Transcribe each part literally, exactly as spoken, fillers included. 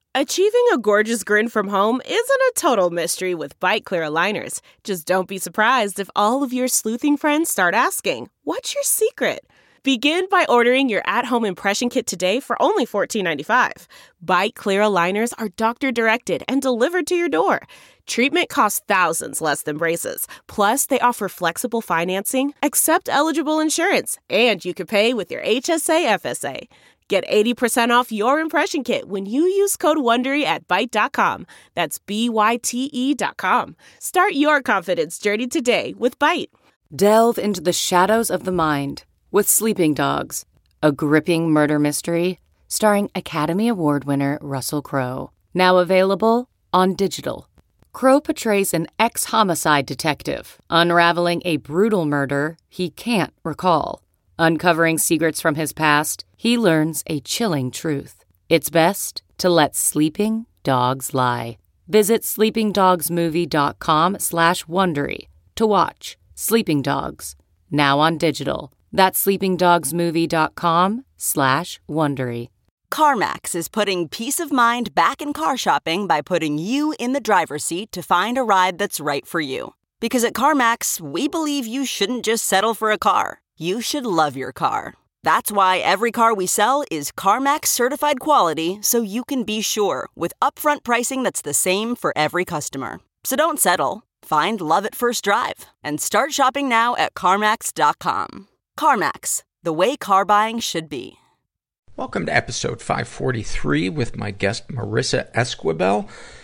Achieving a gorgeous grin from home isn't a total mystery with Byte Clear aligners. Just don't be surprised if all of your sleuthing friends start asking, "What's your secret?" Begin by ordering your at-home impression kit today for only fourteen ninety-five. Byte Clear aligners are doctor-directed and delivered to your door. Treatment costs thousands less than braces. Plus, they offer flexible financing, accept eligible insurance, and you can pay with your H S A F S A. Get eighty percent off your impression kit when you use code WONDERY at byte dot com. That's B Y T E dot com. Start your confidence journey today with Byte. Delve into the shadows of the mind with Sleeping Dogs, a gripping murder mystery starring Academy Award winner Russell Crowe. Now available on digital. Crowe portrays an ex-homicide detective unraveling a brutal murder he can't recall. Uncovering secrets from his past, he learns a chilling truth. It's best to let sleeping dogs lie. Visit sleepingdogsmovie.com slash Wondery to watch Sleeping Dogs, now on digital. That's sleepingdogsmovie.com slash Wondery. CarMax is putting peace of mind back in car shopping by putting you in the driver's seat to find a ride that's right for you. Because at CarMax, we believe you shouldn't just settle for a car. You should love your car. That's why every car we sell is CarMax certified quality, so you can be sure with upfront pricing that's the same for every customer. So don't settle. Find love at first drive and start shopping now at CarMax dot com. CarMax, the way car buying should be. Welcome to episode five forty-three with my guest Marissa Esquivel.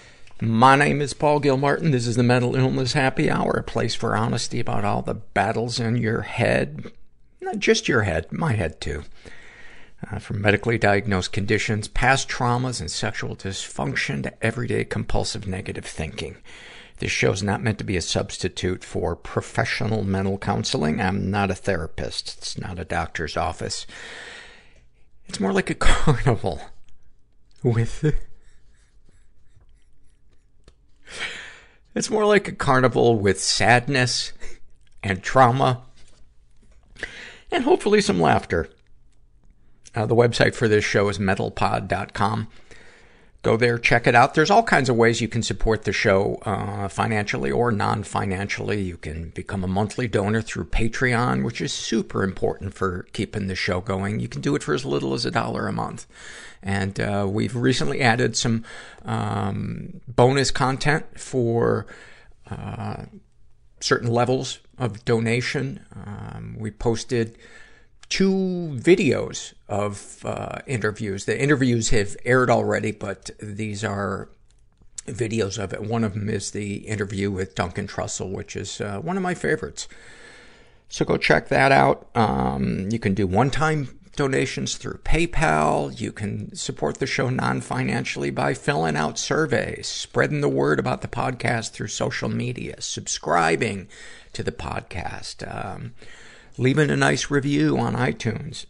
My name is Paul Gilmartin. This is the Mental Illness Happy Hour, a place for honesty about all the battles in your head. Not just your head, my head too. Uh, from medically diagnosed conditions, past traumas, and sexual dysfunction to everyday compulsive negative thinking. This show is not meant to be a substitute for professional mental counseling. I'm not a therapist. It's not a doctor's office. It's more like a carnival with... It's more like a carnival with sadness and trauma and hopefully some laughter. Uh, the website for this show is mental pod dot com. Go there, check it out. There's all kinds of ways you can support the show, uh, financially or non-financially. You can become a monthly donor through Patreon, which is super important for keeping the show going. You can do it for as little as a dollar a month. And, uh, we've recently added some, um, bonus content for, uh, certain levels of donation. Um, we posted two videos of uh, interviews. The interviews have aired already, but these are videos of it. One of them is the interview with Duncan Trussell, which is uh, one of my favorites. So go check that out. Um, you can do one-time donations through PayPal. You can support the show non-financially by filling out surveys, spreading the word about the podcast through social media, subscribing to the podcast, um, leaving a nice review on iTunes.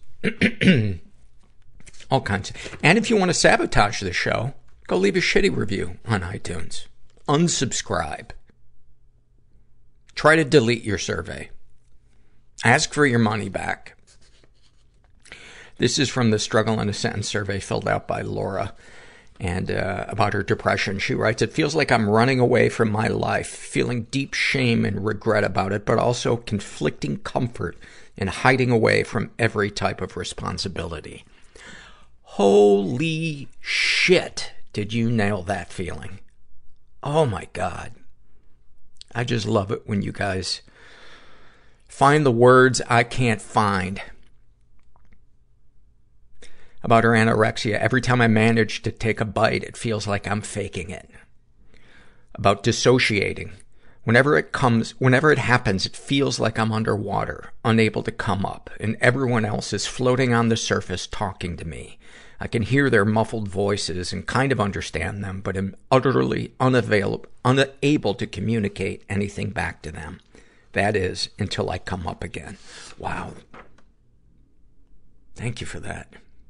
All kinds. And if you want to sabotage the show, go leave a shitty review on iTunes. Unsubscribe. Try to delete your survey. Ask for your money back. This is from the Struggle in a Sentence survey filled out by Laura. And uh, about her depression, she writes, "It feels like I'm running away from my life, feeling deep shame and regret about it, but also conflicting comfort in hiding away from every type of responsibility." Holy shit, did you nail that feeling? Oh my God. I just love it when you guys find the words I can't find. About her anorexia, every time I manage to take a bite, it feels like I'm faking it. About dissociating. Whenever it comes, whenever it happens, it feels like I'm underwater, unable to come up, and everyone else is floating on the surface talking to me. I can hear their muffled voices and kind of understand them, but am utterly unavailable, unable to communicate anything back to them. That is, until I come up again. Wow. Thank you for that.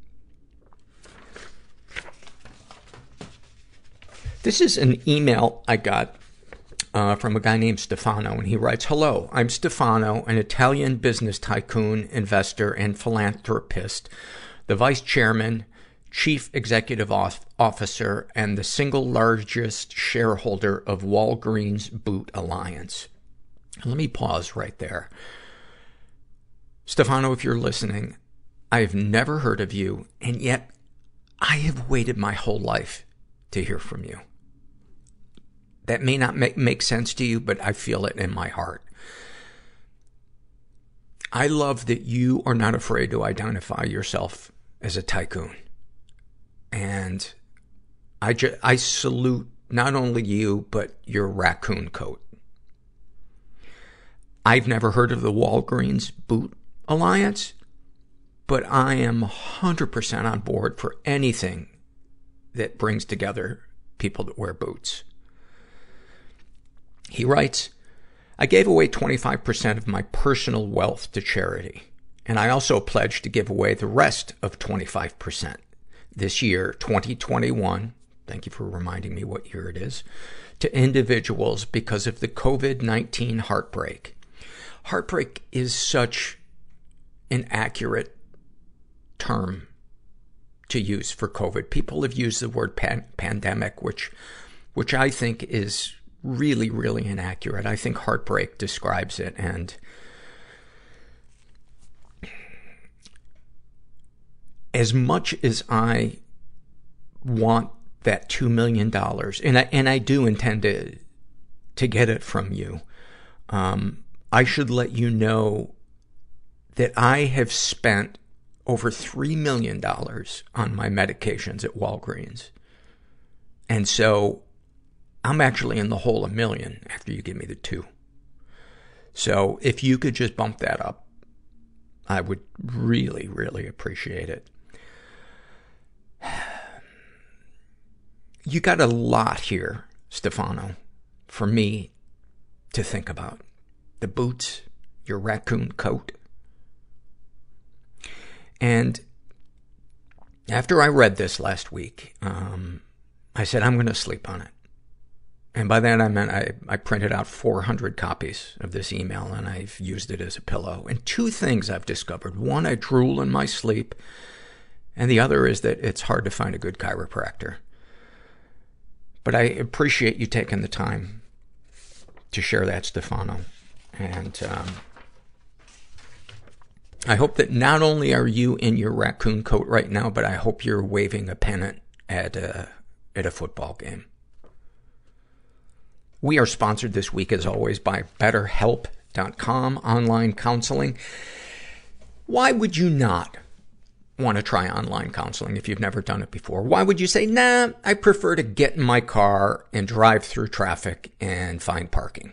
This is an email I got uh, from a guy named Stefano, and he writes, "Hello, I'm Stefano, an Italian business tycoon, investor, and philanthropist, the vice chairman, Chief Executive Officer and the single largest shareholder of Walgreens Boot Alliance. Let me pause right there. Stefano, if you're listening, I have never heard of you, and yet I have waited my whole life to hear from you. That may not make, make sense to you, but I feel it in my heart. I love that you are not afraid to identify yourself as a tycoon. And I, ju- I salute not only you, but your raccoon coat. I've never heard of the Walgreens Boot Alliance, but I am one hundred percent on board for anything that brings together people that wear boots. He writes, I gave away twenty-five percent of my personal wealth to charity, and I also pledged to give away the rest of twenty-five percent this year, twenty twenty-one, thank you for reminding me what year it is, to individuals because of the covid nineteen heartbreak. Heartbreak is such an accurate term to use for COVID. People have used the word pan- pandemic, which, which I think is really, really inaccurate. I think heartbreak describes it. And as much as I want that two million dollars, and I, and I do intend to, to get it from you, um, I should let you know that I have spent over three million dollars on my medications at Walgreens. And so I'm actually in the hole a million after you give me the two. So if you could just bump that up, I would really, really appreciate it. You got a lot here, Stefano, for me to think about. The boots, your raccoon coat. And after I read this last week, um, I said, I'm going to sleep on it. And by that I meant I, I printed out four hundred copies of this email, and I've used it as a pillow. And two things I've discovered. One, I drool in my sleep. And the other is that it's hard to find a good chiropractor. But I appreciate you taking the time to share that, Stefano. And um, I hope that not only are you in your raccoon coat right now, but I hope you're waving a pennant at a, at a football game. We are sponsored this week, as always, by better help dot com, online counseling. Why would you not want to try online counseling if you've never done it before? Why would you say, nah, I prefer to get in my car and drive through traffic and find parking?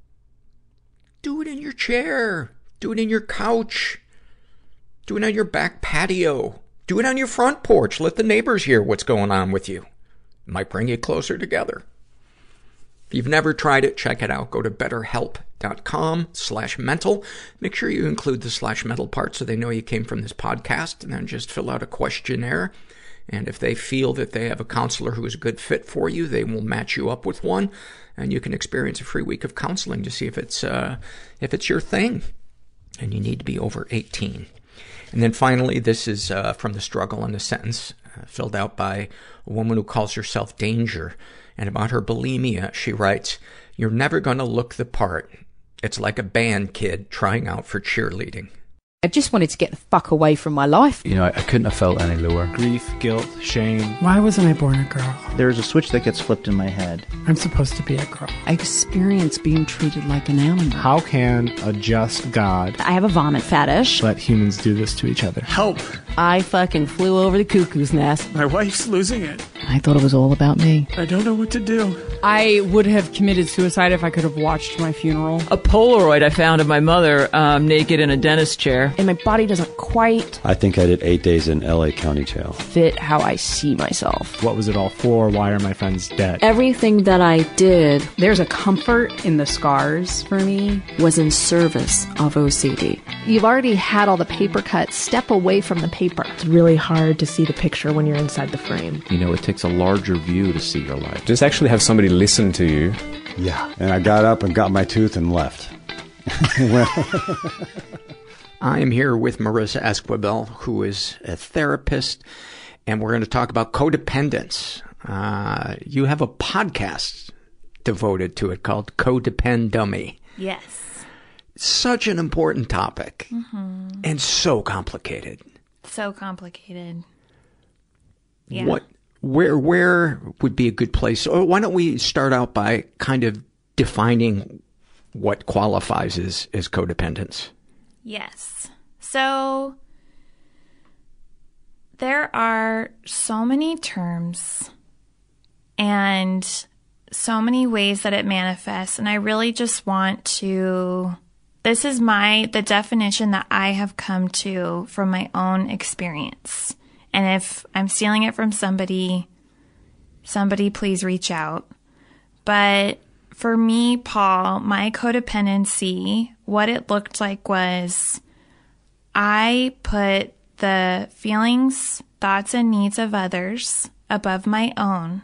Do it in your chair. Do it in your couch. Do it on your back patio. Do it on your front porch. Let the neighbors hear what's going on with you. It might bring you closer together. If you've never tried it, check it out. Go to betterhelp.com slash mental. Make sure you include the slash mental part so they know you came from this podcast, and then just fill out a questionnaire. And if they feel that they have a counselor who is a good fit for you, they will match you up with one, and you can experience a free week of counseling to see if it's, uh, if it's your thing. And you need to be over eighteen. And then finally, this is, uh, from the struggle in the sentence, uh, filled out by a woman who calls herself Danger. And about her bulimia, she writes, you're never gonna look the part. It's like a band kid trying out for cheerleading. I just wanted to get the fuck away from my life. You know, I, I couldn't have felt any lower. Grief, guilt, shame. Why wasn't I born a girl? There's a switch that gets flipped in my head. I'm supposed to be a girl. I experience being treated like an animal. How can a just God I have a vomit fetish. let humans do this to each other? Help! I fucking flew over the cuckoo's nest. My wife's losing it. I thought it was all about me. I don't know what to do. I would have committed suicide if I could have watched my funeral. A Polaroid I found of my mother um, naked in a dentist chair. And my body doesn't quite I think I did eight days in L A County Jail. fit how I see myself. What was it all for? Why are my friends dead? Everything that I did There's a comfort in the scars for me. was in service of O C D. You've already had all the paper cuts. Step away from the paper. It's really hard to see the picture when you're inside the frame. You know, it takes a larger view to see your life. Just actually have somebody listen to you. Yeah. And I got up and got my tooth and left. I am here with Marissa Esquivel, who is a therapist and we're going to talk about codependence. Uh, you have a podcast devoted to it called Codepend Dummy. Yes. Such an important topic, mm-hmm. and so complicated. So complicated. Yeah. What, where, where would be a good place? Or why don't we start out by kind of defining what qualifies as, as codependence? Yes. So there are so many terms and so many ways that it manifests. And I really just want to, this is my, the definition that I have come to from my own experience. And if I'm stealing it from somebody, somebody please reach out. But for me, Paul, my codependency, what it looked like was I put the feelings, thoughts, and needs of others above my own.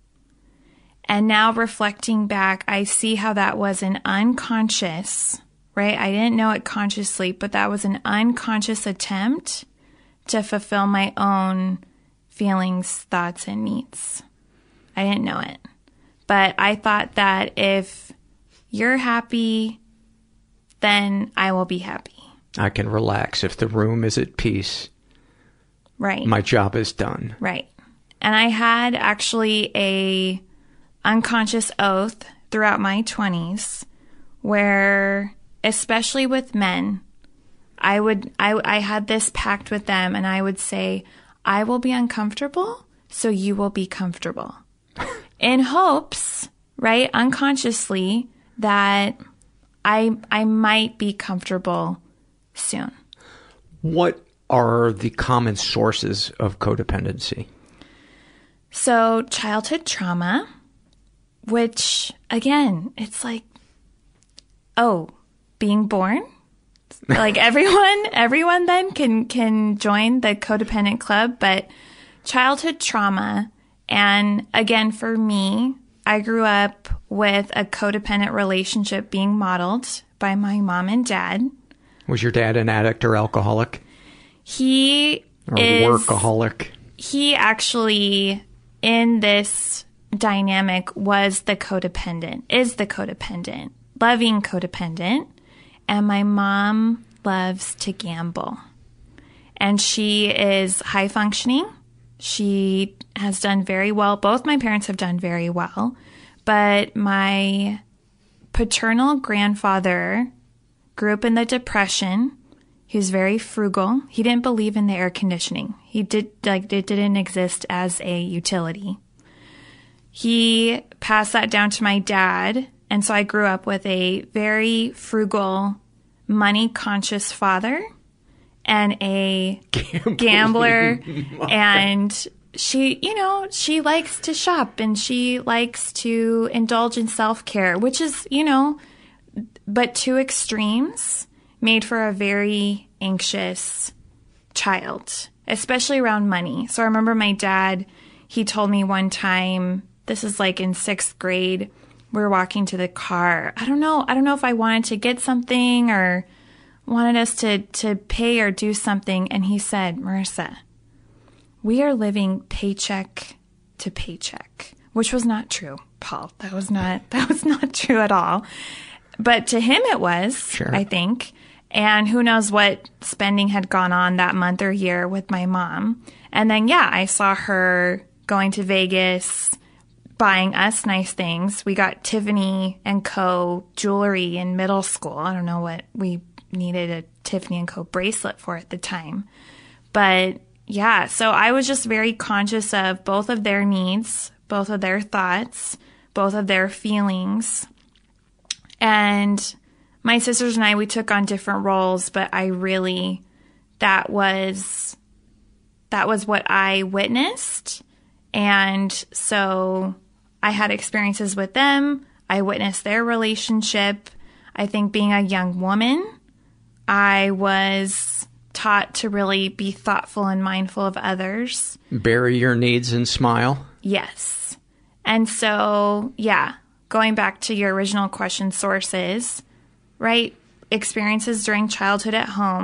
And now reflecting back, I see how that was an unconscious, right? I didn't know it consciously, but that was an unconscious attempt to fulfill my own feelings, thoughts, and needs. I didn't know it. But I thought that if you're happy, then I will be happy. I can relax. If the room is at peace, right, my job is done. Right. And I had actually a unconscious oath throughout my twenties where, especially with men, I would I, I had this pact with them, and I would say, I will be uncomfortable, so you will be comfortable. In hopes, right, unconsciously, that I I might be comfortable soon. What are the common sources of codependency? So, childhood trauma, which, again, it's like, oh, being born? Like everyone, everyone then can, can join the codependent club, but childhood trauma. And again, for me, I grew up with a codependent relationship being modeled by my mom and dad. Was your dad an addict or alcoholic? He or is... workaholic? He actually, in this dynamic, was the codependent, is the codependent, loving codependent. And my mom loves to gamble. And she is high functioning. She has done very well. Both my parents have done very well. But my paternal grandfather grew up in the Depression. He was very frugal. He didn't believe in the air conditioning. He did like it didn't exist as a utility. He passed that down to my dad. And so I grew up with a very frugal, money-conscious father and a Gambling gambler. And she, you know, she likes to shop and she likes to indulge in self-care, which is, you know, but two extremes made for a very anxious child, especially around money. So I remember my dad, he told me one time, this is like in sixth grade, we were walking to the car. I don't know. I don't know if I wanted to get something or wanted us to, to pay or do something. And he said, Marissa, we are living paycheck to paycheck, which was not true, Paul. That was not, that was not true at all. But to him it was, sure. I think. And who knows what spending had gone on that month or year with my mom. And then, yeah, I saw her going to Vegas, buying us nice things. We got Tiffany and Co. jewelry in middle school. I don't know what we needed a Tiffany and Co. bracelet for at the time. But yeah, so I was just very conscious of both of their needs, both of their thoughts, both of their feelings. And my sisters and I, we took on different roles, but I really, that was, that was what I witnessed. And so I had experiences with them. I witnessed their relationship. I think being a young woman, I was taught to really be thoughtful and mindful of others. Bury your needs and smile. Yes. And so, yeah, going back to your original question, sources, right? Experiences during childhood at home,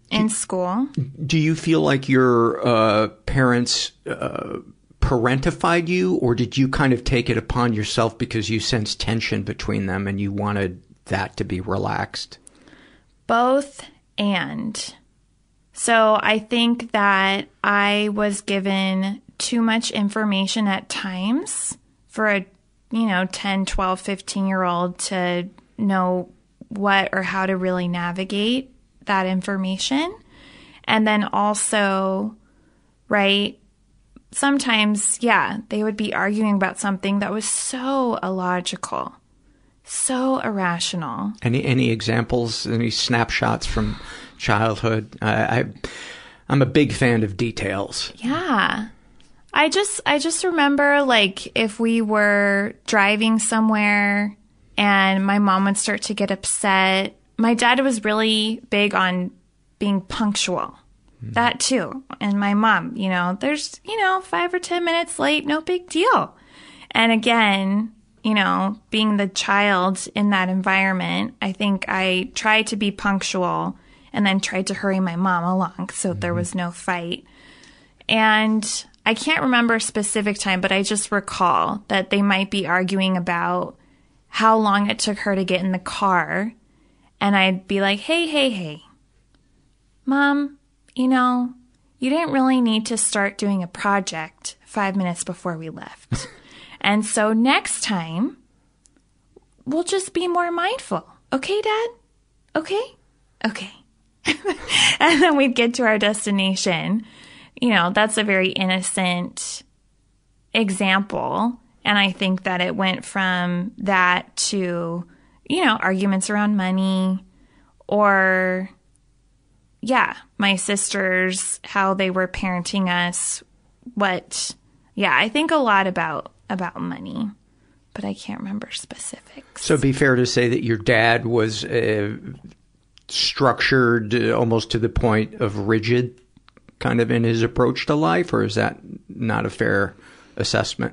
in school. Do you feel like your uh, parents uh, parentified you, or did you kind of take it upon yourself because you sensed tension between them and you wanted that to be relaxed? Both and. So I think that I was given too much information at times for a, you know, ten, twelve, fifteen-year-old to know what or how to really navigate that information. And then also, right, sometimes, yeah, they would be arguing about something that was so illogical, so irrational. Any any examples, any snapshots from childhood? I, I I'm a big fan of details. Yeah. I just I just remember, like, if we were driving somewhere and my mom would start to get upset. My dad was really big on being punctual. Mm. That too. And my mom, you know, there's, you know, five or ten minutes late, no big deal. And again, you know, being the child in that environment, I think I tried to be punctual and then tried to hurry my mom along so mm-hmm. there was no fight. And I can't remember a specific time, but I just recall that they might be arguing about how long it took her to get in the car. And I'd be like, hey, hey, hey, Mom, you know, you didn't really need to start doing a project five minutes before we left. And so next time, we'll just be more mindful. Okay, Dad? Okay? Okay. And then we'd get to our destination. You know, that's a very innocent example. And I think that it went from that to, you know, arguments around money or, yeah, my sisters, how they were parenting us, what, yeah, I think a lot about, about money, but I can't remember specifics. So it'd be fair to say that your dad was uh, structured uh, almost to the point of rigid kind of in his approach to life, or is that not a fair assessment?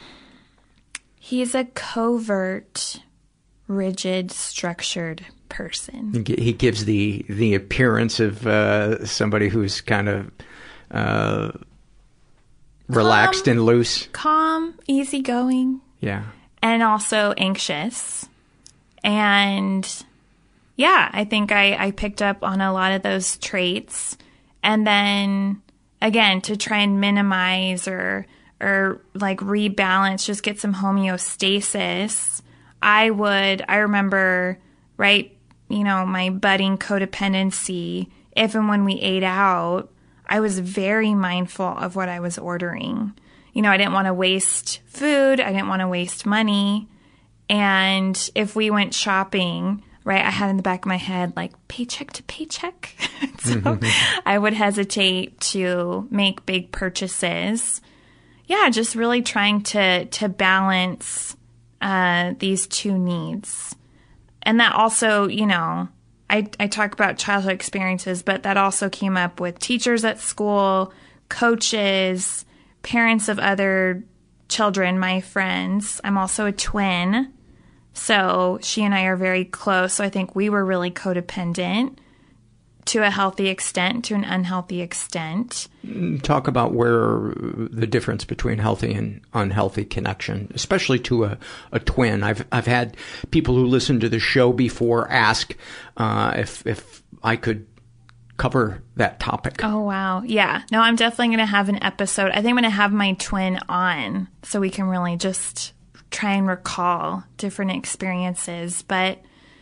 He's a covert, rigid, structured person. He gives the the appearance of uh, somebody who's kind of uh, relaxed calm, and loose. Calm, easygoing. Yeah. And also anxious. And yeah, I think I, I picked up on a lot of those traits. And then, again, to try and minimize or or like rebalance, just get some homeostasis, I would, I remember, right, you know, my budding codependency, if and when we ate out, I was very mindful of what I was ordering. You know, I didn't want to waste food. I didn't want to waste money. And if we went shopping, right, I had in the back of my head, like, paycheck to paycheck. So I would hesitate to make big purchases. Yeah, just really trying to to balance uh, these two needs. And that also, you know, I, I talk about childhood experiences, but that also came up with teachers at school, coaches, parents of other children, my friends. I'm also a twin, so she and I are very close. So I think we were really codependent to a healthy extent, to an unhealthy extent. Talk about where the difference between healthy and unhealthy connection, especially to a, a twin. I've I've had people who listen to the show before ask uh, if if I could cover that topic. Oh, wow. Yeah. No, I'm definitely going to have an episode. I think I'm going to have my twin on so we can really just try and recall different experiences. But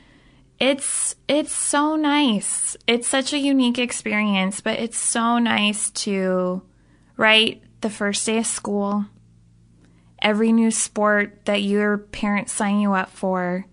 It's it's so nice. It's such a unique experience, but it's so nice to, right, the first day of school, every new sport that your parents sign you up for,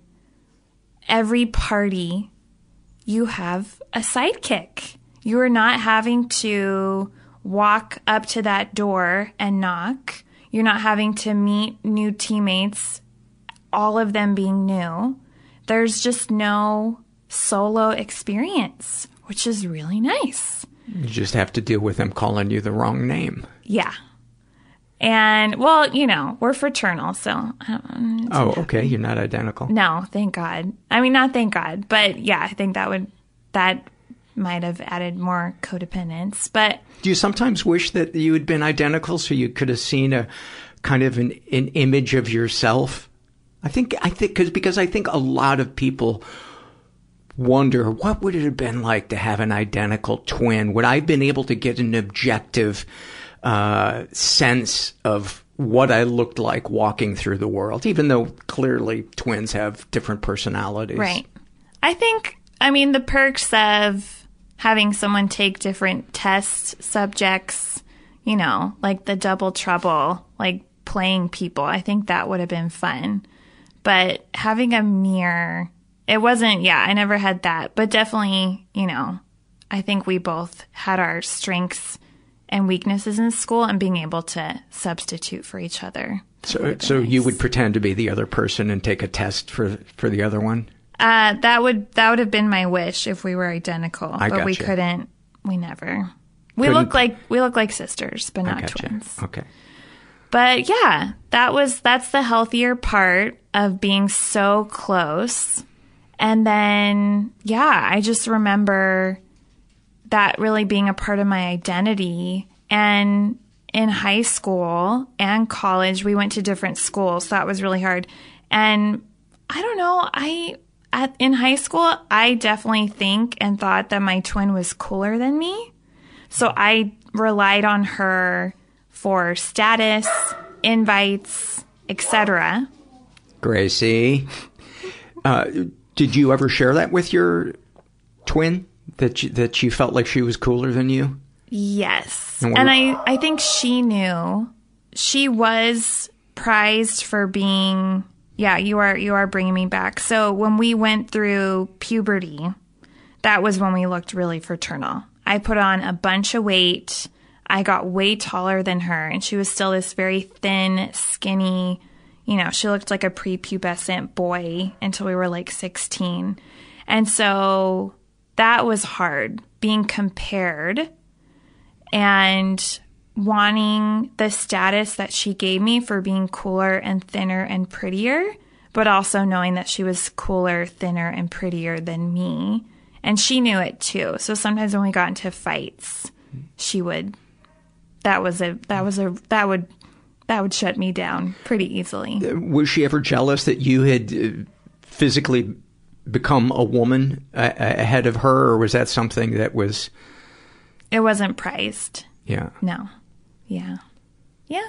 every party, you have a sidekick. You are not having to walk up to that door and knock. You're not having to meet new teammates, all of them being new. There's just no solo experience, which is really nice. You just have to deal with them calling you the wrong name. Yeah. And, well, you know, we're fraternal, so. I don't, oh, okay. You're not identical. No, thank God. I mean, not thank God, but yeah, I think that would, that might have added more codependence. But do you sometimes wish that you had been identical so you could have seen a kind of an, an image of yourself? I think, I think, cause, because I think a lot of people wonder, what would it have been like to have an identical twin? Would I have been able to get an objective uh, sense of what I looked like walking through the world, even though clearly twins have different personalities? Right. I think, I mean, the perks of having someone take different test subjects, you know, like the double trouble, like playing people, I think that would have been fun. But having a mirror, it wasn't, yeah, I never had that. But definitely, you know, I think we both had our strengths and weaknesses in school and being able to substitute for each other. So so nice. You would pretend to be the other person and take a test for for the other one? Uh, that would that would have been my wish if we were identical. I but gotcha. we couldn't. We never. We couldn't. look like we look like sisters, but not gotcha. twins. Okay. But yeah, that was that's the healthier part of being so close. And then yeah, I just remember that really being a part of my identity. And in high school and college, we went to different schools. So that was really hard. And I don't know, I at, in high school, I definitely think and thought that my twin was cooler than me. So I relied on her for status, invites, et cetera. Gracie, uh, did you ever share that with your twin? That you, that you felt like she was cooler than you? Yes. And, and I, I think she knew. She was prized for being, yeah, you are you are bringing me back. So when we went through puberty, that was when we looked really fraternal. I put on a bunch of weight. I got way taller than her, and she was still this very thin, skinny, you know, she looked like a prepubescent boy until we were like sixteen. And so that was hard, being compared and wanting the status that she gave me for being cooler and thinner and prettier, but also knowing that she was cooler, thinner, and prettier than me. And she knew it too. So sometimes when we got into fights, she would, that was a, that was a, that would, that would shut me down pretty easily. Was she ever jealous that you had uh, physically become a woman uh, ahead of her, or was that something that was... It wasn't prized. Yeah. No. Yeah. Yeah.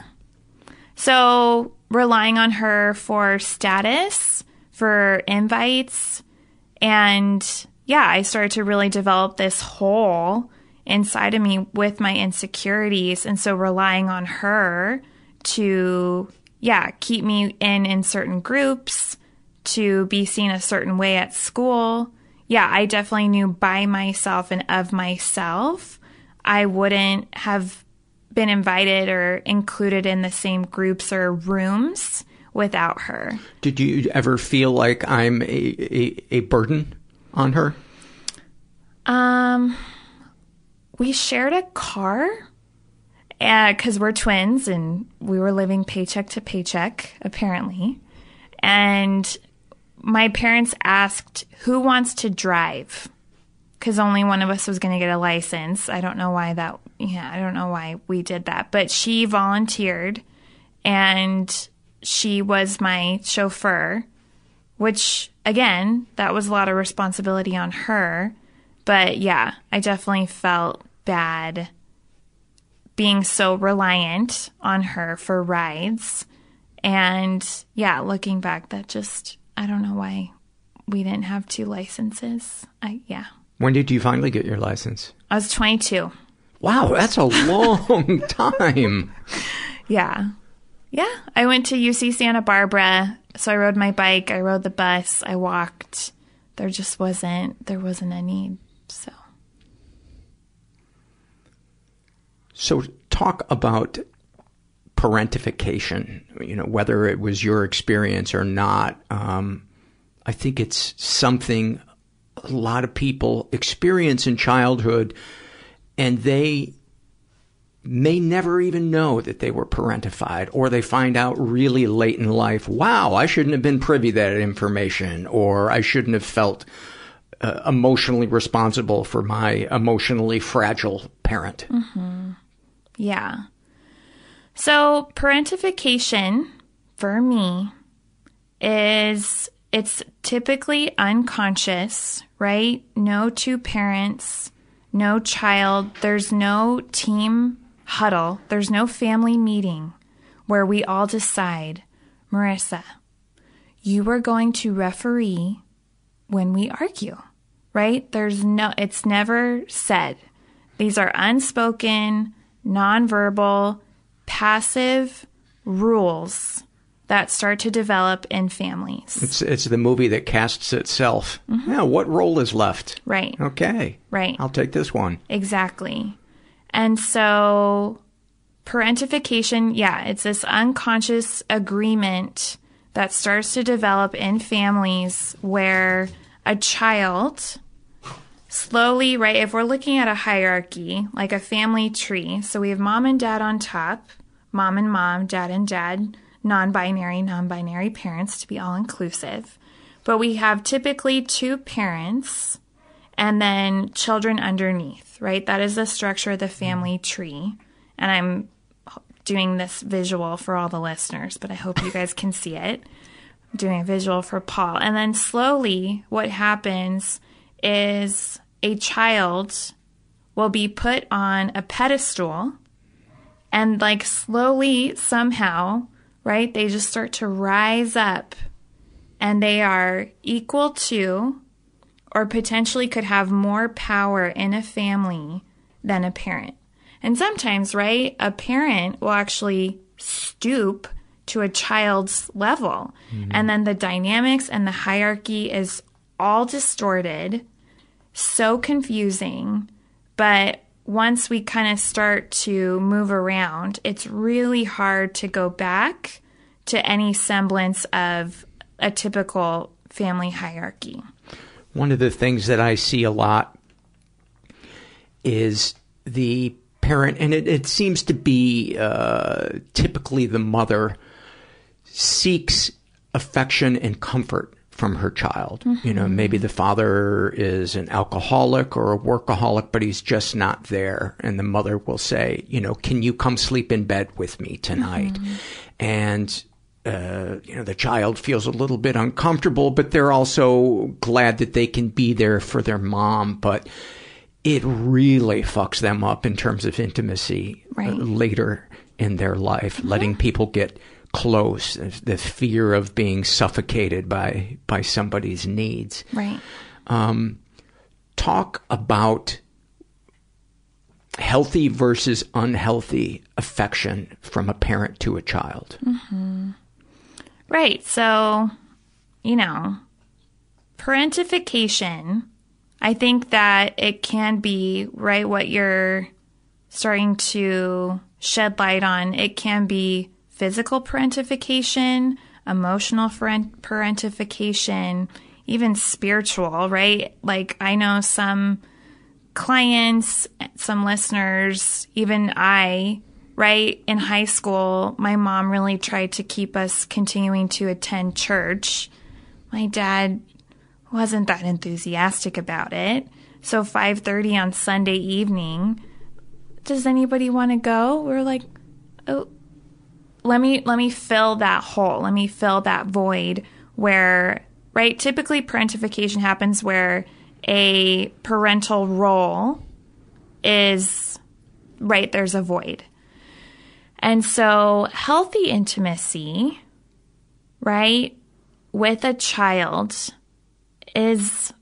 So relying on her for status, for invites, and yeah, I started to really develop this hole inside of me with my insecurities. And so relying on her to, yeah, keep me in, in certain groups, to be seen a certain way at school. Yeah, I definitely knew by myself and of myself, I wouldn't have been invited or included in the same groups or rooms without her. Did you ever feel like I'm a, a, a burden on her? Um, we shared a car because uh, we're twins and we were living paycheck to paycheck, apparently. And my parents asked, who wants to drive? Because only one of us was going to get a license. I don't know why that, yeah, I don't know why we did that. But she volunteered, and she was my chauffeur, which, again, that was a lot of responsibility on her. But, yeah, I definitely felt bad being so reliant on her for rides. And, yeah, looking back, that just, I don't know why we didn't have two licenses. I yeah. When did you finally get your license? I was twenty-two. Wow, that's a long time. Yeah. Yeah. I went to U C Santa Barbara. So I rode my bike. I rode the bus. I walked. There just wasn't, there wasn't a need. So. So talk about parentification, you know, whether it was your experience or not. Um, I think it's something a lot of people experience in childhood, and they may never even know that they were parentified, or they find out really late in life, wow, I shouldn't have been privy to that information, or I shouldn't have felt uh, emotionally responsible for my emotionally fragile parent. Mm-hmm. Yeah. So parentification for me is, it's typically unconscious, right? No two parents, no child. There's no team huddle. There's no family meeting where we all decide, Marissa, you are going to referee when we argue, right? There's no, it's never said. These are unspoken, nonverbal, passive rules that start to develop in families. It's it's the movie that casts itself. Mm-hmm. Yeah, what role is left? Right. Okay. Right. I'll take this one. Exactly. And so parentification, yeah, it's this unconscious agreement that starts to develop in families where a child slowly, right, if we're looking at a hierarchy, like a family tree, so we have mom and dad on top, mom and mom, dad and dad, non-binary, non-binary parents to be all-inclusive. But we have typically two parents and then children underneath, right? That is the structure of the family tree. And I'm doing this visual for all the listeners, but I hope you guys can see it. I'm doing a visual for Paul. And then slowly what happens is a child will be put on a pedestal and like slowly somehow, right, they just start to rise up and they are equal to or potentially could have more power in a family than a parent. And sometimes, right, a parent will actually stoop to a child's level. Mm-hmm. And then the dynamics and the hierarchy is all distorted, so confusing. But once we kind of start to move around, it's really hard to go back to any semblance of a typical family hierarchy. One of the things that I see a lot is the parent, and it, it seems to be uh, typically the mother, seeks affection and comfort from her child. Mm-hmm. You know, maybe the father is an alcoholic or a workaholic, but he's just not there. And the mother will say, you know, can you come sleep in bed with me tonight? Mm-hmm. And, uh, you know, the child feels a little bit uncomfortable, but they're also glad that they can be there for their mom. But it really fucks them up in terms of intimacy right. uh, later in their life, mm-hmm. letting people get close, the fear of being suffocated by by somebody's needs. Right. Um, talk about healthy versus unhealthy affection from a parent to a child. Mm-hmm. Right. So, you know, parentification, I think that it can be, right, what you're starting to shed light on. It can be physical parentification, emotional parentification, even spiritual, right? Like I know some clients, some listeners, even I, right, in high school, my mom really tried to keep us continuing to attend church. My dad wasn't that enthusiastic about it. So five thirty on Sunday evening, does anybody want to go? We're like, oh, let me let me fill that hole. Let me fill that void where, right, typically parentification happens where a parental role is, right, there's a void. And so healthy intimacy, right, with a child is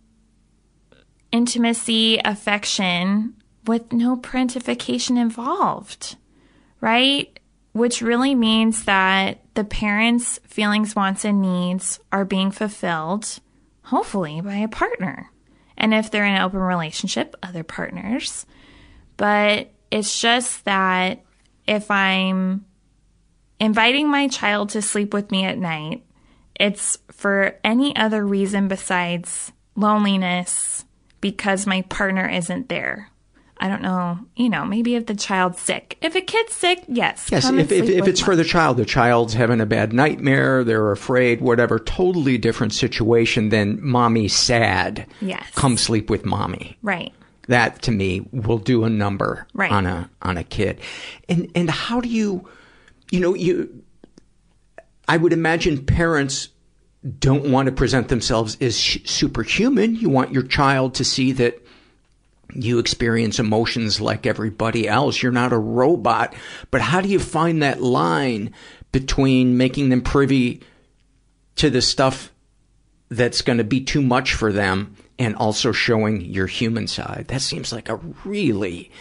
intimacy, affection with no parentification involved, right? Which really means that the parents' feelings, wants, and needs are being fulfilled, hopefully, by a partner. And if they're in an open relationship, other partners. But it's just that if I'm inviting my child to sleep with me at night, it's for any other reason besides loneliness because my partner isn't there. I don't know, you know, maybe if the child's sick. If a kid's sick, yes. Yes, come if, and if, sleep if with it's mom. for the child, the child's having a bad nightmare, they're afraid, whatever, totally different situation than mommy's sad. Yes. Come sleep with mommy. Right. That, to me, will do a number right. on a on a kid. And and how do you, you know, you, I would imagine parents don't want to present themselves as sh- superhuman. You want your child to see that you experience emotions like everybody else. You're not a robot. But how do you find that line between making them privy to the stuff that's going to be too much for them and also showing your human side? That seems like a really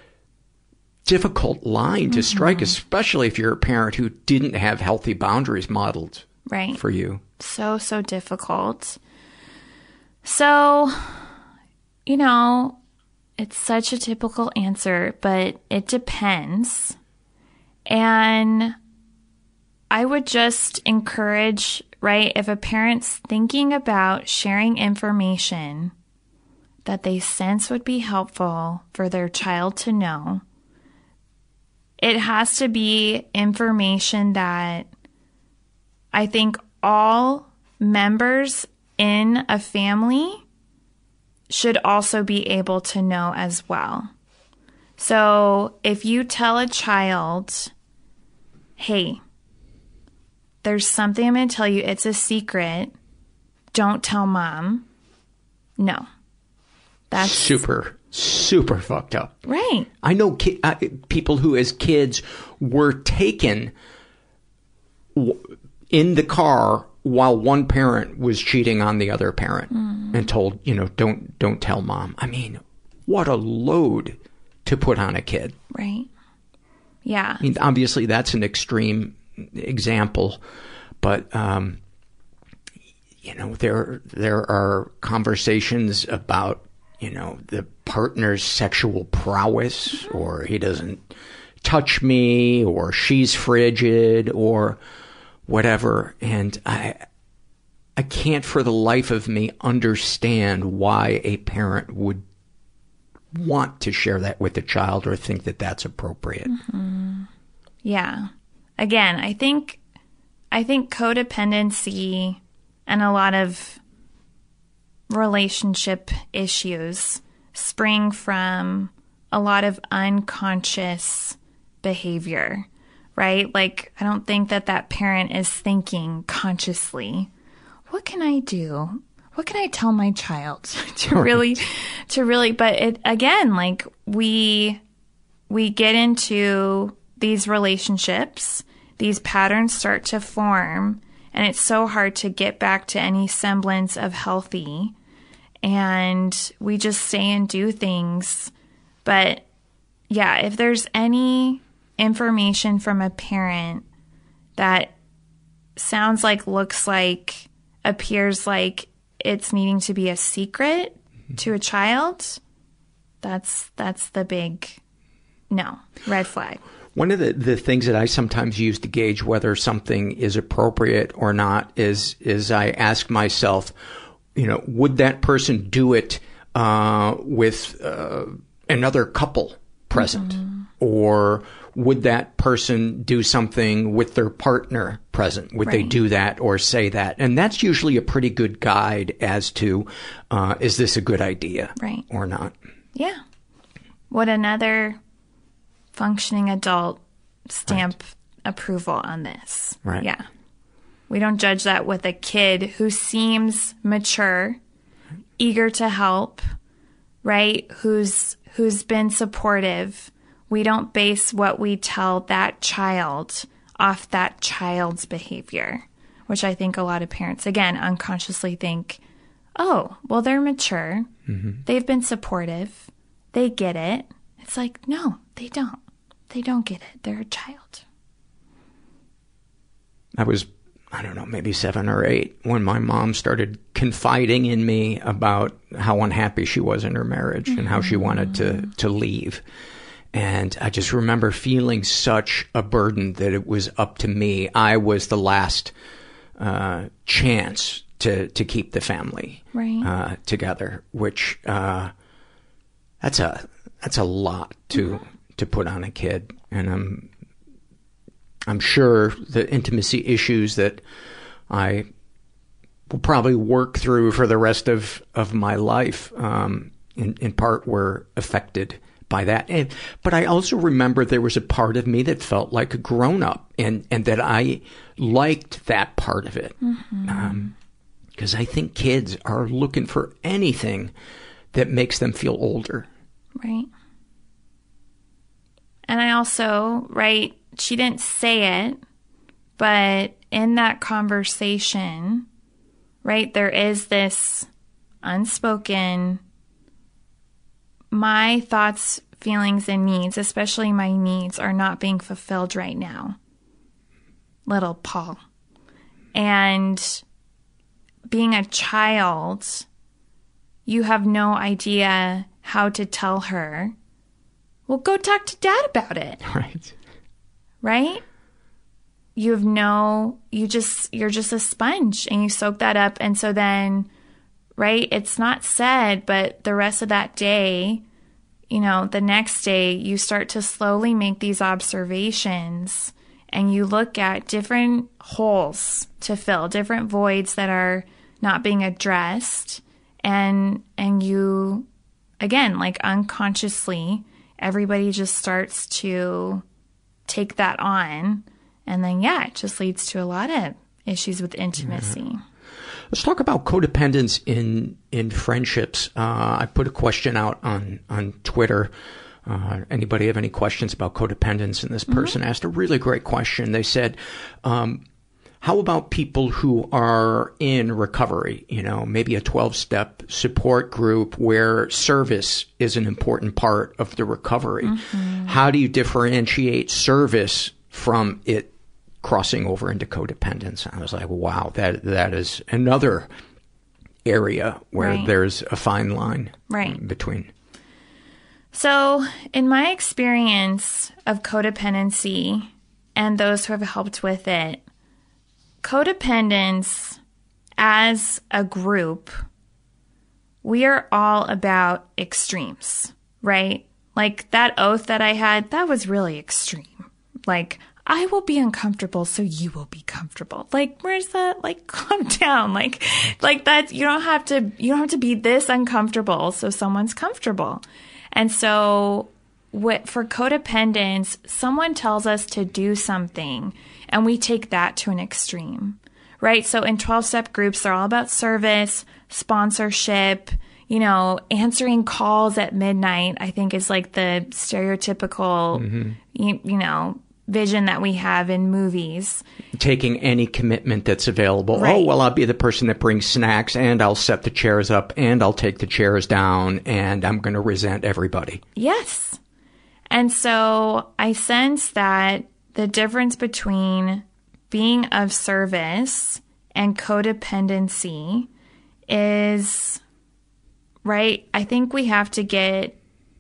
difficult line to mm-hmm. strike, especially if you're a parent who didn't have healthy boundaries modeled right. for you. So, so difficult. So, you know, it's such a typical answer, but it depends. And I would just encourage, right, if a parent's thinking about sharing information that they sense would be helpful for their child to know, it has to be information that I think all members in a family should also be able to know as well. So if you tell a child, hey, there's something I'm going to tell you, it's a secret, don't tell mom. No. That's super, super fucked up. Right. I know ki- uh, people who as kids were taken w- in the car while one parent was cheating on the other parent mm. and told, you know, don't don't tell mom. I mean, what a load to put on a kid. Right. Yeah. I mean, obviously that's an extreme example, but um, you know, there there are conversations about, you know, the partner's sexual prowess, or he doesn't touch me, or she's frigid, or whatever. And I I can't for the life of me understand why a parent would want to share that with a child or think that that's appropriate. Mm-hmm. Yeah. Again, I think I think codependency and a lot of relationship issues spring from a lot of unconscious behavior, right? Like, I don't think that that parent is thinking consciously, what can I do? What can I tell my child to really, to really, but it, again, like we, we get into these relationships, these patterns start to form, and it's so hard to get back to any semblance of healthy. And we just say and do things. But yeah, if there's any information from a parent that sounds like, looks like, appears like it's needing to be a secret mm-hmm. to a child, that's that's the big no, red flag. One of the, the things that I sometimes use to gauge whether something is appropriate or not is is I ask myself, you know, would that person do it uh, with uh, another couple present? Mm-hmm. Or would that person do something with their partner present? Would right. they do that or say that? And that's usually a pretty good guide as to, uh, is this a good idea right. or not? Yeah. Would another functioning adult stamp right. approval on this? Right. Yeah. We don't judge that with a kid who seems mature, eager to help, right? Who's who's been supportive. We don't base what we tell that child off that child's behavior, which I think a lot of parents, again, unconsciously think, oh, well, they're mature. Mm-hmm. They've been supportive. They get it. It's like, no, they don't. They don't get it. They're a child. I was, I don't know, maybe seven or eight when my mom started confiding in me about how unhappy she was in her marriage mm-hmm. and how she wanted to, to leave. And I just remember feeling such a burden that it was up to me. I was the last uh, chance to, to keep the family right. uh, together, which uh, that's a that's a lot to, mm-hmm. to put on a kid. And I'm, I'm sure the intimacy issues that I will probably work through for the rest of, of my life, um, in, in part were affected by that. And, but I also remember there was a part of me that felt like a grown up, and, and that I liked that part of it. Mm-hmm. Um, cause I think kids are looking for anything that makes them feel older. Right. And I also, right, she didn't say it, but in that conversation, right, there is this unspoken, my thoughts, feelings, and needs, especially my needs, are not being fulfilled right now. Little Paul. And being a child, you have no idea how to tell her, well, go talk to dad about it. Right. Right? You have no, you just, you're just a sponge and you soak that up. And so then, right, it's not said, but the rest of that day, you know, the next day, you start to slowly make these observations and you look at different holes to fill, different voids that are not being addressed. And, and you, again, like unconsciously, everybody just starts to take that on. And then, yeah, it just leads to a lot of issues with intimacy. Yeah. Let's talk about codependence in, in friendships. Uh, I put a question out on, on Twitter. Uh, anybody have any questions about codependence? And this person mm-hmm. asked a really great question. They said, um, how about people who are in recovery, you know, maybe a twelve-step support group where service is an important part of the recovery? Mm-hmm. How do you differentiate service from it crossing over into codependence? I was like, wow, that that is another area where right. there's a fine line right. between. So in my experience of codependency and those who have helped with it, codependence as a group, we are all about extremes, right? Like that oath that I had, that was really extreme. Like, I will be uncomfortable so you will be comfortable. Like, where's that? Like, calm down. Like, like that, you don't have to, you don't have to be this uncomfortable so someone's comfortable. And so what, for codependence, someone tells us to do something and we take that to an extreme, right? So in twelve-step groups, they're all about service, sponsorship, you know, answering calls at midnight, I think is like the stereotypical, mm-hmm. you, you know, vision that we have in movies. Taking any commitment that's available. Right. Oh, well, I'll be the person that brings snacks and I'll set the chairs up and I'll take the chairs down and I'm going to resent everybody. Yes. And so I sense that the difference between being of service and codependency is, right, I think we have to get,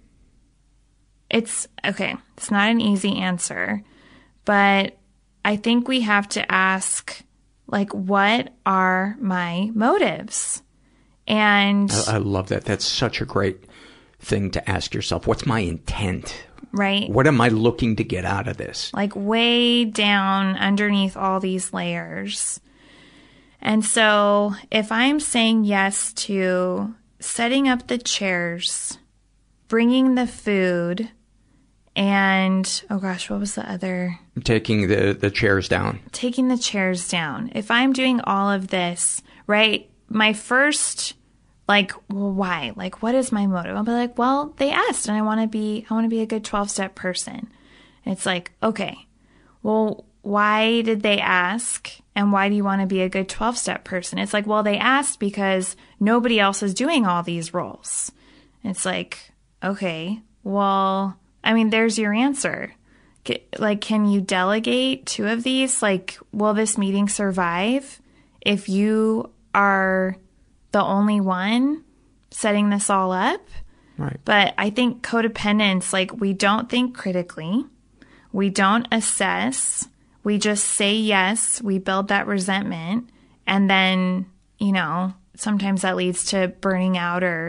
it's, okay, it's not an easy answer, but I think we have to ask, like, what are my motives? And I, I love that. That's such a great thing to ask yourself. What's my intent? Right. What am I looking to get out of this? Like way down underneath all these layers. And so if I'm saying yes to setting up the chairs, bringing the food, and, oh gosh, what was the other? Taking the, the chairs down. Taking the chairs down. If I'm doing all of this, right, my first, like, well, why? Like, what is my motive? I'll be like, well, they asked, and I want to be, I want to be a good twelve-step person. And it's like, okay, well, why did they ask? And why do you want to be a good twelve-step person? It's like, well, they asked because nobody else is doing all these roles. And it's like, okay, well, I mean, there's your answer. Like, can you delegate two of these? Like, will this meeting survive if you are the only one setting this all up? Right. But I think codependence, like, we don't think critically. We don't assess. We just say yes. We build that resentment. And then, you know, sometimes that leads to burning out or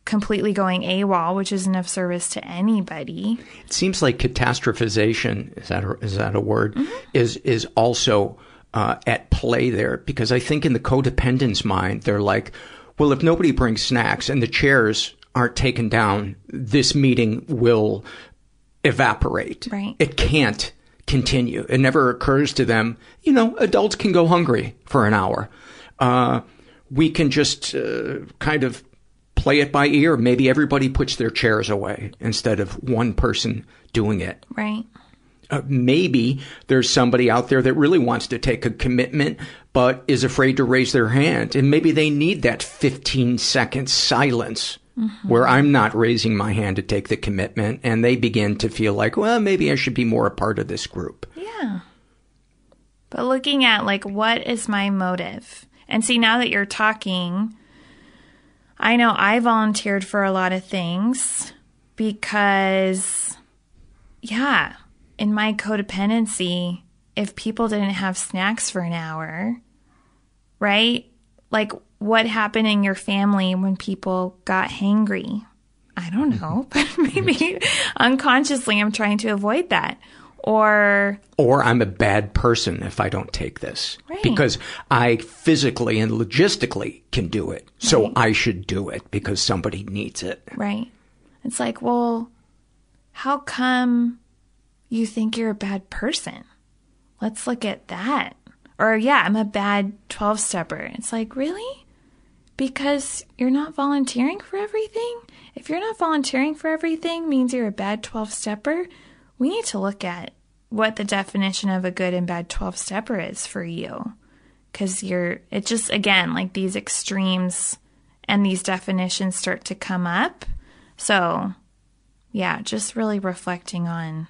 completely going AWOL, which isn't of service to anybody. It seems like catastrophization, is that a, is that a word, mm-hmm. is, is also uh, at play there. Because I think in the codependent's mind, they're like, well, if nobody brings snacks and the chairs aren't taken down, this meeting will evaporate. Right. It can't continue. It never occurs to them, you know, adults can go hungry for an hour. Uh, we can just uh, kind of play it by ear. Maybe everybody puts their chairs away instead of one person doing it. Right. Uh, maybe there's somebody out there that really wants to take a commitment, but is afraid to raise their hand. And maybe they need that fifteen second silence mm-hmm. where I'm not raising my hand to take the commitment. And they begin to feel like, well, maybe I should be more a part of this group. Yeah. But looking at like, what is my motive? And see, now that you're talking, I know I volunteered for a lot of things because, yeah, in my codependency, if people didn't have snacks for an hour, right? Like, what happened in your family when people got hangry? I don't know, but maybe unconsciously I'm trying to avoid that. Or or I'm a bad person if I don't take this. Right. Because I physically and logistically can do it. So Right. I should do it because somebody needs it. Right. It's like, well, how come you think you're a bad person? Let's look at that. Or, yeah, I'm a bad twelve-stepper. It's like, really? Because you're not volunteering for everything? If you're not volunteering for everything means you're a bad twelve-stepper, we need to look at what the definition of a good and bad twelve-stepper is for you. Because you're, it just, again, like these extremes and these definitions start to come up. So, yeah, just really reflecting on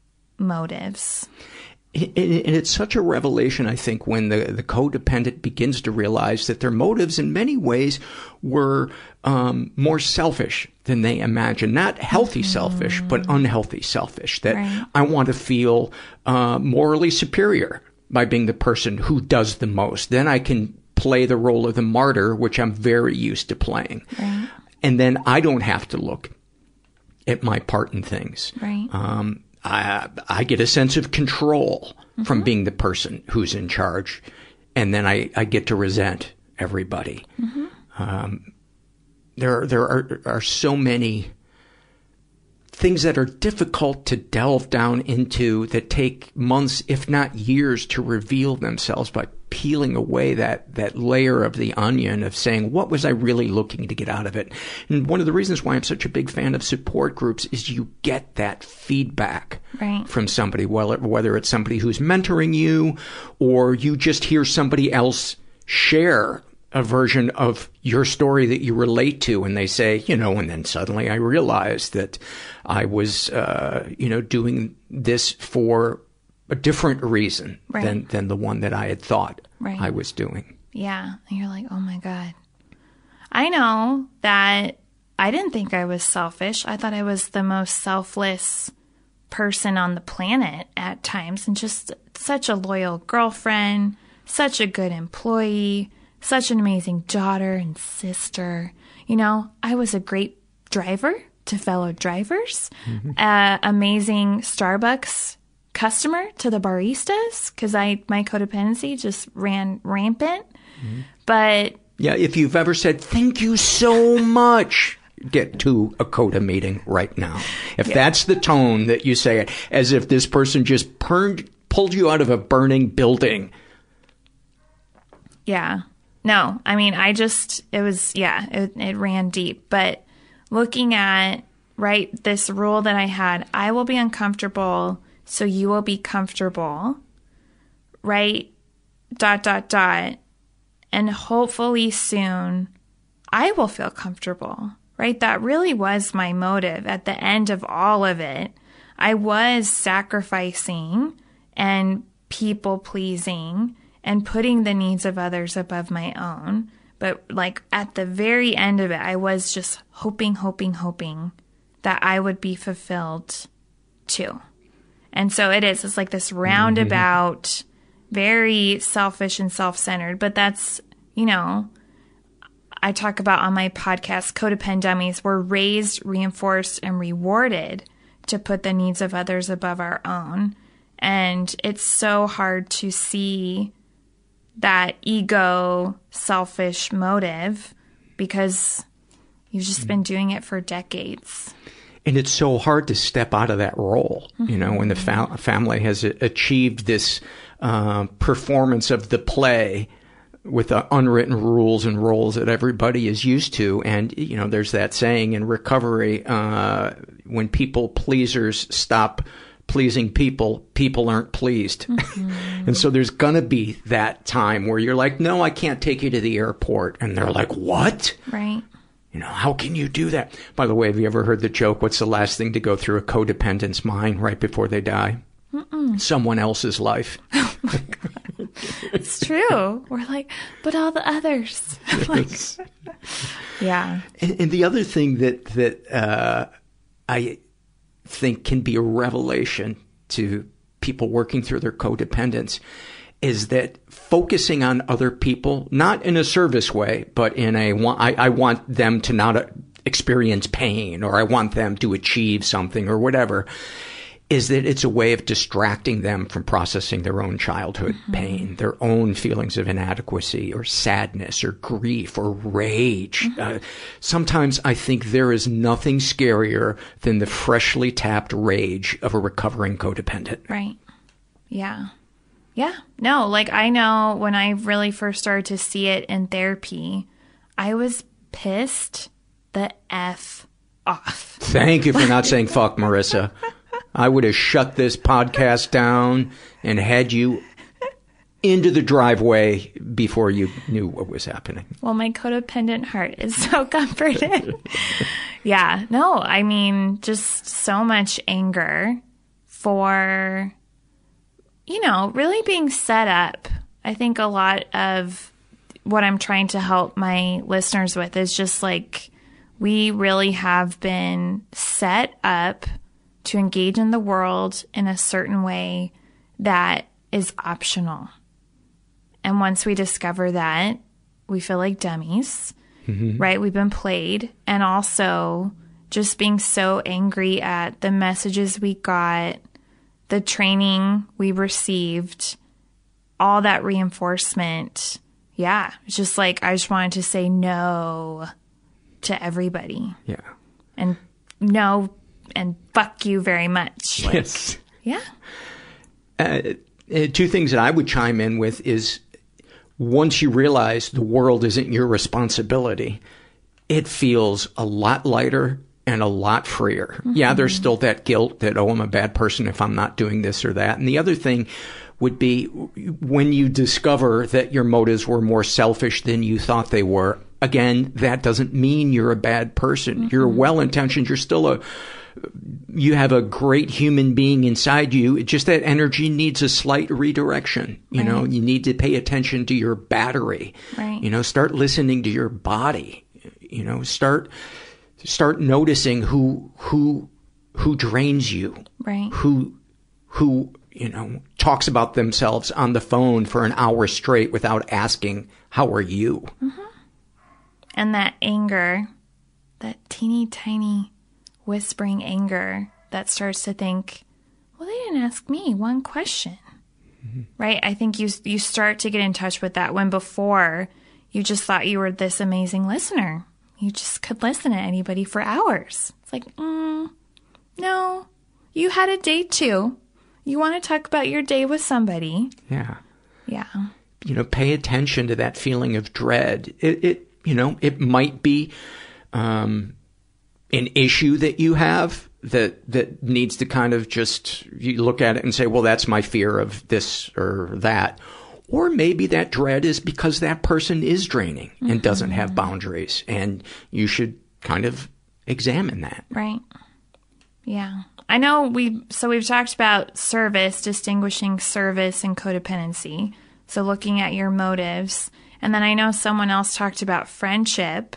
motives. And it's such a revelation, I think, when the, the codependent begins to realize that their motives in many ways were um, more selfish than they imagined. Not healthy mm-hmm. selfish, but unhealthy selfish. That right. I want to feel uh, morally superior by being the person who does the most. Then I can play the role of the martyr, which I'm very used to playing. Right. And then I don't have to look at my part in things. Right. Um, I, I get a sense of control mm-hmm. from being the person who's in charge. And then I, I get to resent everybody. Mm-hmm. Um, there, there are, are so many things that are difficult to delve down into that take months, if not years, to reveal themselves by peeling away that, that layer of the onion of saying, what was I really looking to get out of it? And one of the reasons why I'm such a big fan of support groups is you get that feedback right. from somebody, whether it's somebody who's mentoring you or you just hear somebody else share a version of your story that you relate to, and they say, you know, and then suddenly I realized that I was, uh, you know, doing this for a different reason right. than, than the one that I had thought right. I was doing. Yeah. And you're like, oh my God. I know that I didn't think I was selfish. I thought I was the most selfless person on the planet at times, and just such a loyal girlfriend, such a good employee, such an amazing daughter and sister. You know, I was a great driver to fellow drivers, mm-hmm. uh, amazing Starbucks customer to the baristas, because I my codependency just ran rampant. Mm-hmm. But yeah, if you've ever said thank you so much, get to a CODA meeting right now. If yeah. that's the tone that you say it, as if this person just purned, pulled you out of a burning building. Yeah. No, I mean, I just, it was, yeah, it, it ran deep. But looking at, right, this rule that I had, I will be uncomfortable, so you will be comfortable, right, dot, dot, dot. And hopefully soon I will feel comfortable, right? That really was my motive at the end of all of it. I was sacrificing and people pleasing and putting the needs of others above my own. But like at the very end of it, I was just hoping, hoping, hoping that I would be fulfilled too. And so it is, it's like this roundabout, mm-hmm. very selfish and self-centered. But that's, you know, I talk about on my podcast, codependent dummies, we're raised, reinforced, and rewarded to put the needs of others above our own. And it's so hard to see that ego, selfish motive because you've just been doing it for decades. And it's so hard to step out of that role, Mm-hmm. you know, when the fa- family has a- achieved this uh, performance of the play with the unwritten rules and roles that everybody is used to. And, you know, there's that saying in recovery, uh, when people pleasers stop pleasing people, people aren't pleased. Mm-hmm. And so there's going to be that time where you're like, no, I can't take you to the airport. And they're like, what? Right. You know, how can you do that? By the way, have you ever heard the joke, what's the last thing to go through a codependent's mind right before they die? Mm-mm. Someone else's life. Oh my God. It's true. We're like, but all the others. Like, yeah. And, and the other thing that, that uh, I think can be a revelation to people working through their codependence is that focusing on other people, not in a service way, but in a, I, I want them to not experience pain, or I want them to achieve something or whatever, is that it's a way of distracting them from processing their own childhood mm-hmm. pain, their own feelings of inadequacy or sadness or grief or rage. Mm-hmm. Uh, sometimes I think there is nothing scarier than the freshly tapped rage of a recovering codependent. Right. Yeah. Yeah. No, like I know when I really first started to see it in therapy, I was pissed the F off. Thank you for not saying fuck, Marissa. I would have shut this podcast down and had you into the driveway before you knew what was happening. Well, my codependent heart is so comforted. Yeah. No, I mean, just so much anger for, you know, really being set up. I think a lot of what I'm trying to help my listeners with is just like, we really have been set up to engage in the world in a certain way that is optional. And once we discover that, we feel like dummies, mm-hmm. right? We've been played. And also just being so angry at the messages we got, the training we received, all that reinforcement. Yeah. It's just like, I just wanted to say no to everybody. Yeah. And no and fuck you very much. Like, yes. Yeah. Uh, uh, two things that I would chime in with is once you realize the world isn't your responsibility, it feels a lot lighter and a lot freer. Mm-hmm. Yeah, there's still that guilt that, oh, I'm a bad person if I'm not doing this or that. And the other thing would be when you discover that your motives were more selfish than you thought they were. Again, that doesn't mean you're a bad person. Mm-hmm. You're well-intentioned. You're still a, you have a great human being inside you. It's just that energy needs a slight redirection. You right. know, you need to pay attention to your battery. Right. You know, start listening to your body. You know, start, start noticing who, who, who drains you. Right. Who, who, you know, talks about themselves on the phone for an hour straight without asking, how are you? Mm-hmm. And that anger, that teeny tiny whispering anger that starts to think, well, they didn't ask me one question, mm-hmm. right? I think you you start to get in touch with that when before you just thought you were this amazing listener. You just could listen to anybody for hours. It's like, mm, no, you had a date too. You want to talk about your day with somebody. Yeah. Yeah. You know, pay attention to that feeling of dread. It, it you know, it might be um, an issue that you have that that needs to kind of just, you look at it and say, well, that's my fear of this or that. Or maybe that dread is because that person is draining mm-hmm. and doesn't have boundaries, and you should kind of examine that. Right. Yeah. I know we, so we've talked about service, distinguishing service and codependency. So looking at your motives. And then I know someone else talked about friendship.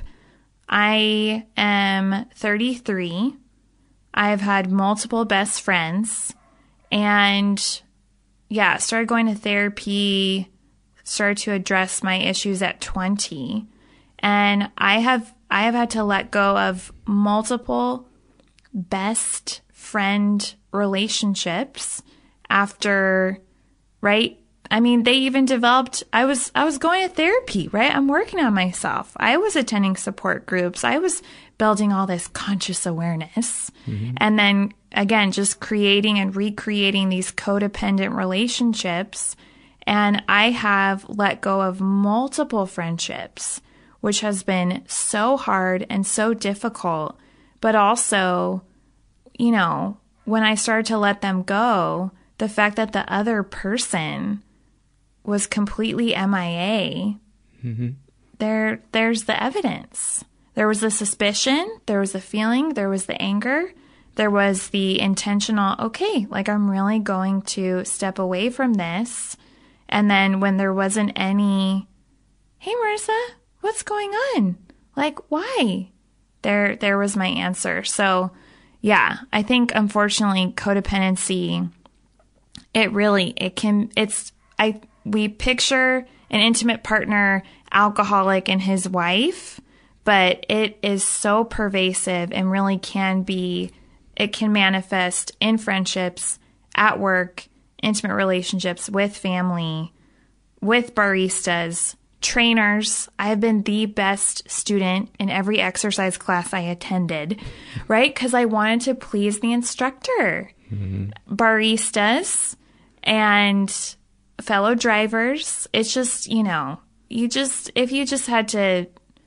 I am thirty-three. I've had multiple best friends. And yeah, started going to therapy, started to address my issues at twenty. And I have I have had to let go of multiple best friend relationships after, right? I mean, they even developed, I was, I was going to therapy, right? I'm working on myself. I was attending support groups. I was building all this conscious awareness. Mm-hmm. And then again, just creating and recreating these codependent relationships. And I have let go of multiple friendships, which has been so hard and so difficult. But also, you know, when I started to let them go, the fact that the other person was completely M I A, mm-hmm. there, there's the evidence. There was the suspicion, there was the feeling, there was the anger, there was the intentional, okay, like I'm really going to step away from this. And then when there wasn't any, hey, Marissa, what's going on? Like, why? There, there was my answer. So, yeah, I think unfortunately codependency, it really, it can, it's, I, we picture an intimate partner, alcoholic, and his wife, but it is so pervasive and really can be, it can manifest in friendships, at work, intimate relationships, with family, with baristas, trainers. I have been the best student in every exercise class I attended, right? Because I wanted to please the instructor. Mm-hmm. Baristas and fellow drivers. It's just, you know, you just, if you just had to,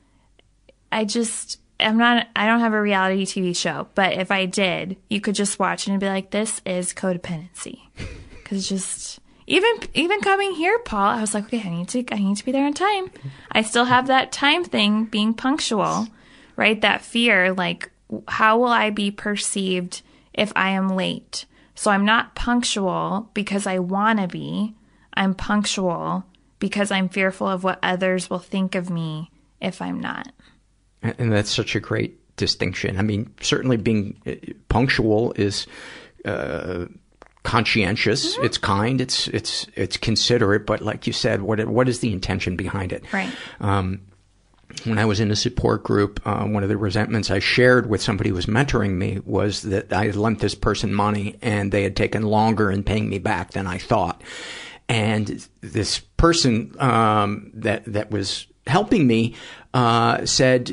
I just, I'm not, I don't have a reality T V show, but if I did, you could just watch it and be like, this is codependency. Because just, even, even coming here, Paul, I was like, okay, I need to, I need to be there on time. I still have that time thing, being punctual, right? That fear, like, how will I be perceived if I am late? So I'm not punctual because I want to be. I'm punctual because I'm fearful of what others will think of me if I'm not. And that's such a great distinction. I mean, certainly being punctual is uh, conscientious. Mm-hmm. It's kind. It's it's it's considerate. But like you said, what what is the intention behind it? Right. Um, when I was in a support group, uh, one of the resentments I shared with somebody who was mentoring me was that I had lent this person money and they had taken longer in paying me back than I thought. And this person um, that that was helping me uh, said,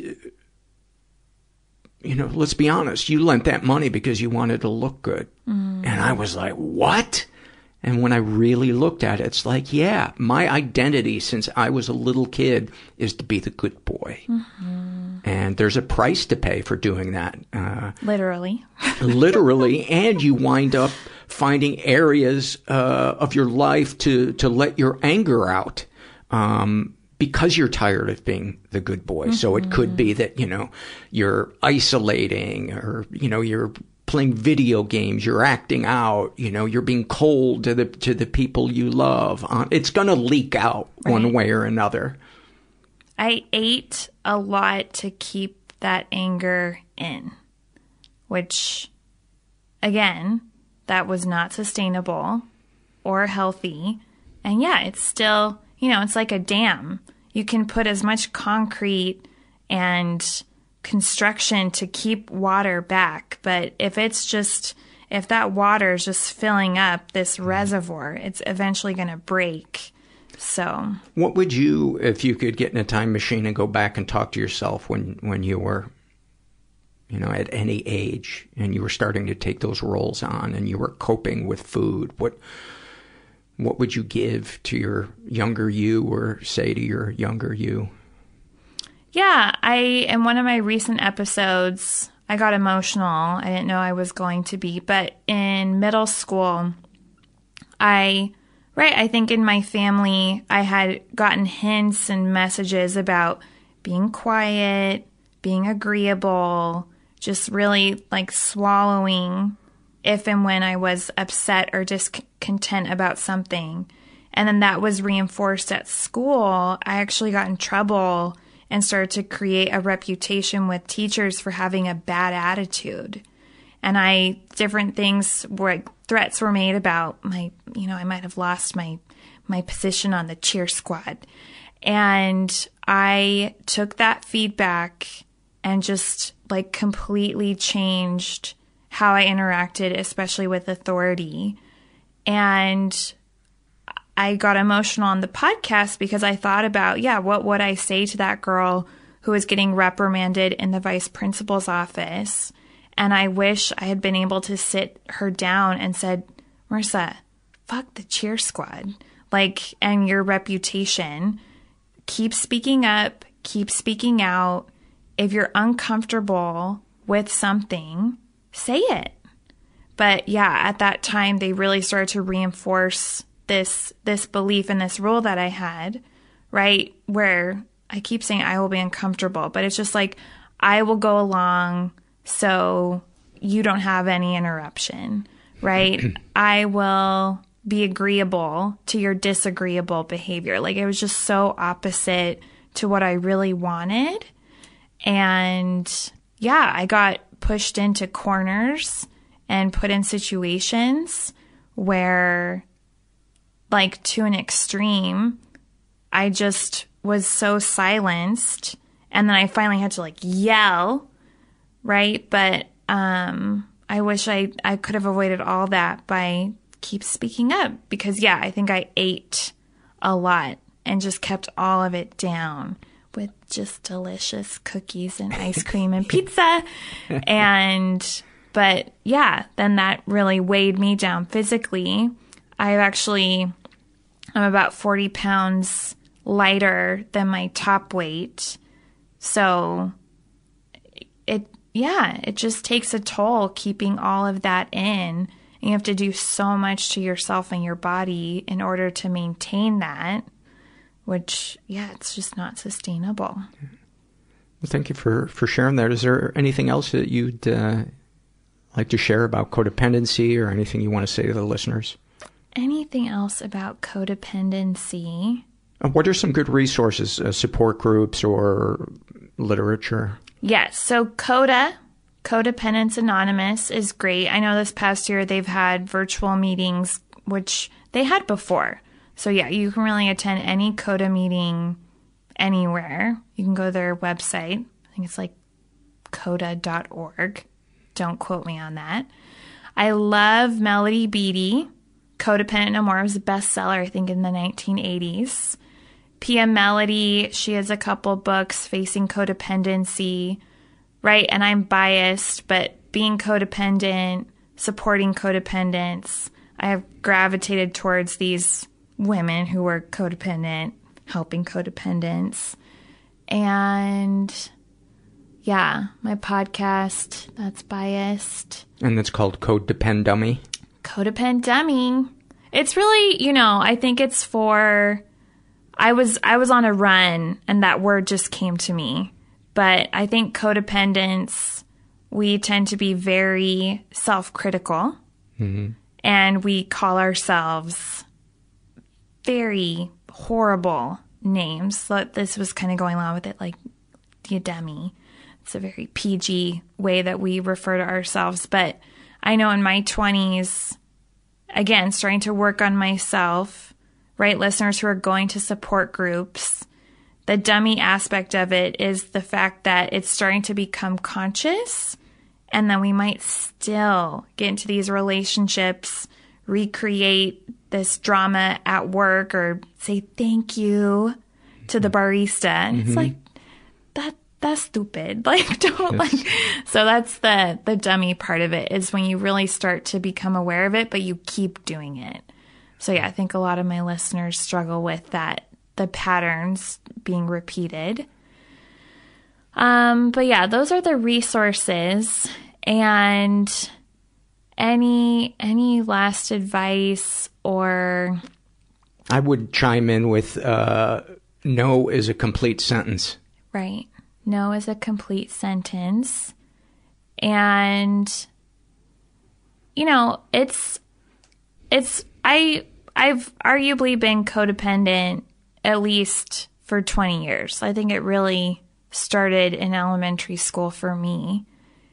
you know, let's be honest, you lent that money because you wanted to look good. Mm. And I was like, what? And when I really looked at it, it's like, yeah, my identity since I was a little kid is to be the good boy. Mm-hmm. And there's a price to pay for doing that. Uh, literally. literally. And you wind up finding areas uh, of your life to, to let your anger out. Um, because you're tired of being the good boy. Mm-hmm. So it could be that, you know, you're isolating or, you know, you're playing video games, you're acting out, you know, you're being cold to the, to the people you love. Uh, it's going to leak out right. one way or another. I ate a lot to keep that anger in, which again, that was not sustainable or healthy. And yeah, it's still, you know, it's like a dam. You can put as much concrete and construction to keep water back. But if it's just, if that water is just filling up this reservoir, it's eventually going to break. So what would you, if you could get in a time machine and go back and talk to yourself when, when you were, you know, at any age and you were starting to take those roles on and you were coping with food, what, what would you give to your younger you or say to your younger you? Yeah, I, in one of my recent episodes, I got emotional. I didn't know I was going to be, but in middle school, I, right, I think in my family, I had gotten hints and messages about being quiet, being agreeable, just really like swallowing if and when I was upset or discontent about something. And then that was reinforced at school. I actually got in trouble and started to create a reputation with teachers for having a bad attitude. And I, different things were, threats were made about my, you know, I might have lost my, my position on the cheer squad. And I took that feedback and just like completely changed how I interacted, especially with authority. And I got emotional on the podcast because I thought about, yeah, what would I say to that girl who was getting reprimanded in the vice principal's office? And I wish I had been able to sit her down and said, Marissa, fuck the cheer squad, like, and your reputation. Keep speaking up, keep speaking out. If you're uncomfortable with something, say it. But yeah, at that time, they really started to reinforce this this belief and this rule that I had, right? Where I keep saying I will be uncomfortable, but it's just like, I will go along so you don't have any interruption, right? I will be agreeable to your disagreeable behavior. Like, it was just so opposite to what I really wanted. And yeah, I got pushed into corners and put in situations where, like, to an extreme, I just was so silenced. And then I finally had to like yell, right? But um, I wish I, I could have avoided all that by keep speaking up, because yeah, I think I ate a lot and just kept all of it down with just delicious cookies and ice cream and pizza. And, but yeah, then that really weighed me down physically. I've actually, I'm about forty pounds lighter than my top weight. So it, yeah, it just takes a toll keeping all of that in. You have to do so much to yourself and your body in order to maintain that, which, yeah, it's just not sustainable. Well, thank you for, for sharing that. Is there anything else that you'd uh, like to share about codependency, or anything you want to say to the listeners? Anything else about codependency? Uh, what are some good resources, uh, support groups or literature? Yes, so CODA, Codependence Anonymous, is great. I know this past year they've had virtual meetings, which they had before. So yeah, you can really attend any CODA meeting anywhere. You can go to their website. I think it's like coda dot org. Don't quote me on that. I love Melody Beattie. Codependent No More was a bestseller, I think, in the nineteen eighties. Pia Melody, she has a couple books, Facing Codependency, right? And I'm biased, but being codependent, supporting codependence, I have gravitated towards these women who were codependent, helping codependents. And yeah, my podcast, that's biased. And that's called Codepend Dummy? Codepend Dummy. It's really, you know, I think it's for, I was, I was on a run and that word just came to me. But I think codependence, we tend to be very self-critical, mm-hmm. and we call ourselves very horrible names. So this was kind of going along with it, like the dummy. It's a very P G way that we refer to ourselves. But I know in my twenties, again, starting to work on myself, right? Listeners who are going to support groups, the dummy aspect of it is the fact that it's starting to become conscious, and then we might still get into these relationships, recreate this drama at work, or say thank you to the barista. And mm-hmm. it's like, that that's stupid. Like, don't yes. like, so that's the, the dummy part of it, is when you really start to become aware of it, but you keep doing it. So yeah, I think a lot of my listeners struggle with that, the patterns being repeated. Um, but yeah, those are the resources. And any any last advice, or I would chime in with uh, no is a complete sentence. Right. No is a complete sentence. And you know, it's it's I I've arguably been codependent at least for twenty years. I think it really started in elementary school for me.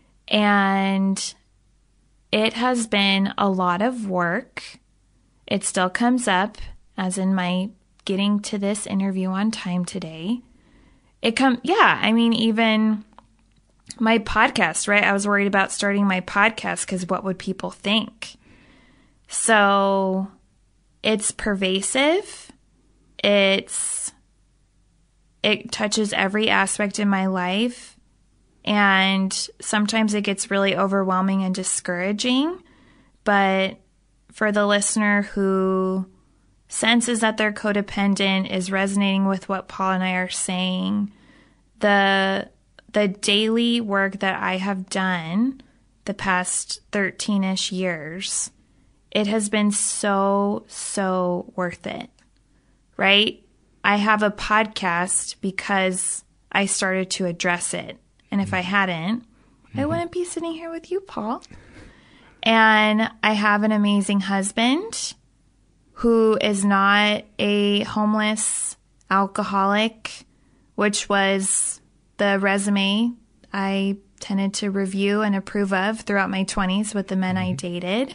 And it has been a lot of work. It still comes up, as in my getting to this interview on time today. It come, yeah, I mean, even my podcast, right? I was worried about starting my podcast because what would people think? So it's pervasive. It's, it touches every aspect in my life. And sometimes it gets really overwhelming and discouraging. But for the listener who senses that they're codependent, is resonating with what Paul and I are saying, the the daily work that I have done the past thirteen-ish years, it has been so, so worth it, right? I have a podcast because I started to address it. And if I hadn't, I wouldn't be sitting here with you, Paul. And I have an amazing husband who is not a homeless alcoholic, which was the resume I tended to review and approve of throughout my twenties with the men I dated.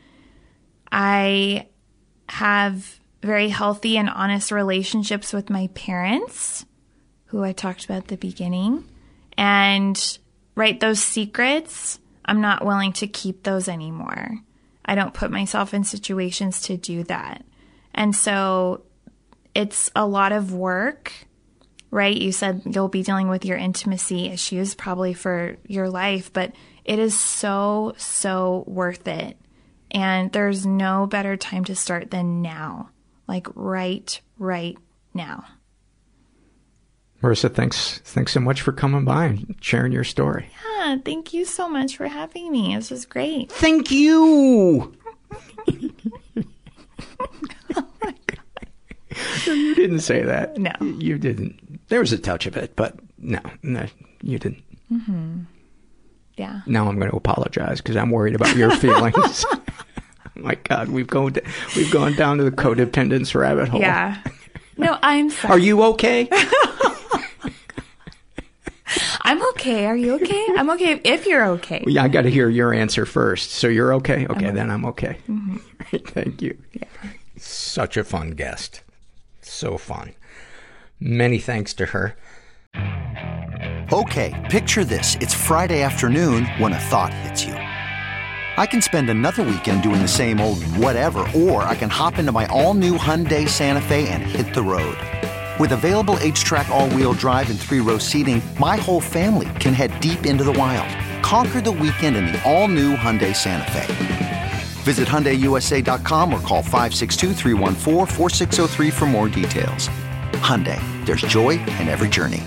I have very healthy and honest relationships with my parents, who I talked about at the beginning. And, right, those secrets, I'm not willing to keep those anymore. I don't put myself in situations to do that. And so it's a lot of work, right? You said you'll be dealing with your intimacy issues probably for your life, but it is so, so worth it. And there's no better time to start than now, like right, right now. Marissa, thanks thanks so much for coming by and sharing your story. Yeah, thank you so much for having me. This was great. Thank you! Oh my God. No, you didn't say that. No. You didn't. There was a touch of it, but no, no you didn't. Mm-hmm. Yeah. Now I'm going to apologize because I'm worried about your feelings. My God, we've gone, we've gone down to the codependence rabbit hole. Yeah. No, I'm sorry. Are you okay? I'm okay. Are you okay? I'm okay if you're okay. Well, yeah, I got to hear your answer first. So you're okay? Okay, I'm then I'm okay. Mm-hmm. Thank you. Yeah. Such a fun guest. So fun. Many thanks to her. Okay, picture this. It's Friday afternoon when a thought hits you. I can spend another weekend doing the same old whatever, or I can hop into my all-new Hyundai Santa Fe and hit the road. With available H-Track all-wheel drive and three-row seating, my whole family can head deep into the wild. Conquer the weekend in the all-new Hyundai Santa Fe. Visit Hyundai U S A dot com or call five six two, three one four, four six zero three for more details. Hyundai, there's joy in every journey.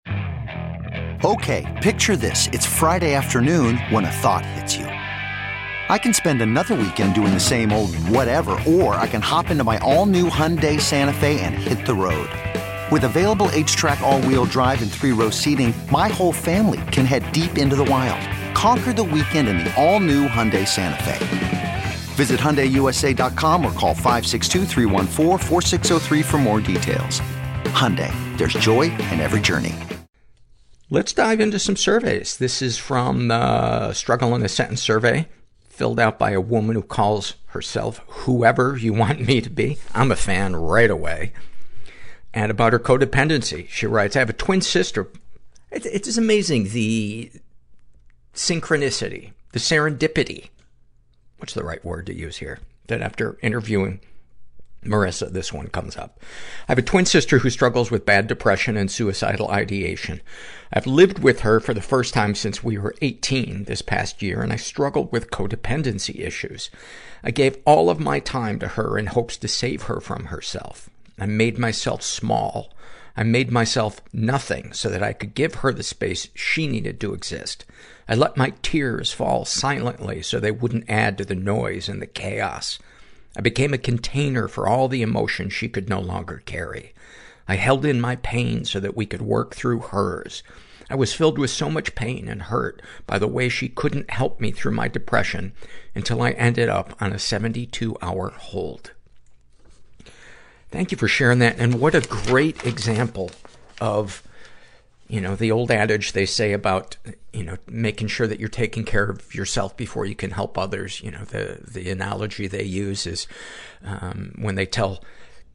Okay, picture this. It's Friday afternoon when a thought hits you. I can spend another weekend doing the same old whatever, or I can hop into my all-new Hyundai Santa Fe and hit the road. With available H-Track all-wheel drive and three-row seating, my whole family can head deep into the wild. Conquer the weekend in the all-new Hyundai Santa Fe. Visit Hyundai U S A dot com or call five six two, three one four, four six zero three for more details. Hyundai, there's joy in every journey. Let's dive into some surveys. This is from the Struggle in a Sentence survey, filled out by a woman who calls herself whoever you want me to be. I'm a fan right away. And about her codependency, she writes, I have a twin sister. It, it is amazing, the synchronicity, the serendipity. What's the right word to use here? That after interviewing Marissa, this one comes up. I have a twin sister who struggles with bad depression and suicidal ideation. I've lived with her for the first time since we were eighteen this past year, and I struggled with codependency issues. I gave all of my time to her in hopes to save her from herself. I made myself small. I made myself nothing so that I could give her the space she needed to exist. I let my tears fall silently so they wouldn't add to the noise and the chaos. I became a container for all the emotion she could no longer carry. I held in my pain so that we could work through hers. I was filled with so much pain and hurt by the way she couldn't help me through my depression until I ended up on a seventy-two hour hold. Thank you for sharing that. And what a great example of, you know, the old adage they say about, you know, making sure that you're taking care of yourself before you can help others. You know, the, the analogy they use is, um, when they tell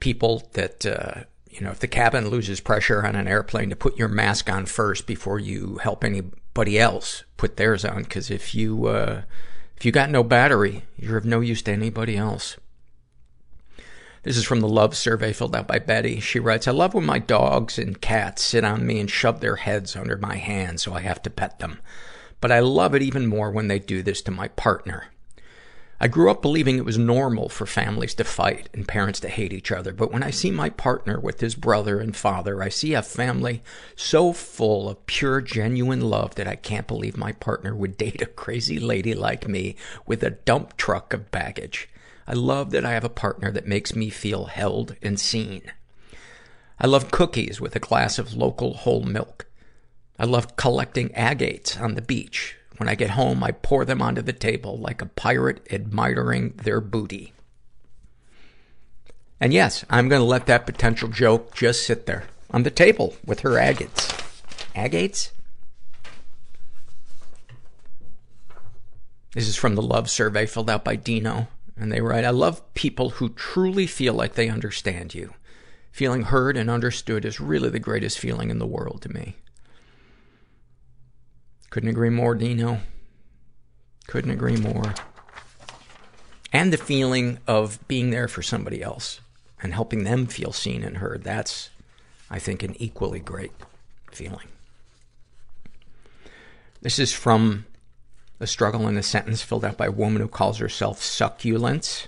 people that, uh, you know, if the cabin loses pressure on an airplane, to put your mask on first before you help anybody else put theirs on. Cause if you, uh, if you got no battery, you're of no use to anybody else. This is from the love survey filled out by Betty. She writes, I love when my dogs and cats sit on me and shove their heads under my hand so I have to pet them. But I love it even more when they do this to my partner. I grew up believing it was normal for families to fight and parents to hate each other. But when I see my partner with his brother and father, I see a family so full of pure, genuine love that I can't believe my partner would date a crazy lady like me with a dump truck of baggage. I love that I have a partner that makes me feel held and seen. I love cookies with a glass of local whole milk. I love collecting agates on the beach. When I get home, I pour them onto the table like a pirate admiring their booty. And yes, I'm going to let that potential joke just sit there on the table with her agates. Agates? This is from the love survey filled out by Dino. And they write, I love people who truly feel like they understand you. Feeling heard and understood is really the greatest feeling in the world to me. Couldn't agree more, Dino. Couldn't agree more. And the feeling of being there for somebody else and helping them feel seen and heard. That's, I think, an equally great feeling. This is from a struggle in a sentence filled out by a woman who calls herself Succulents.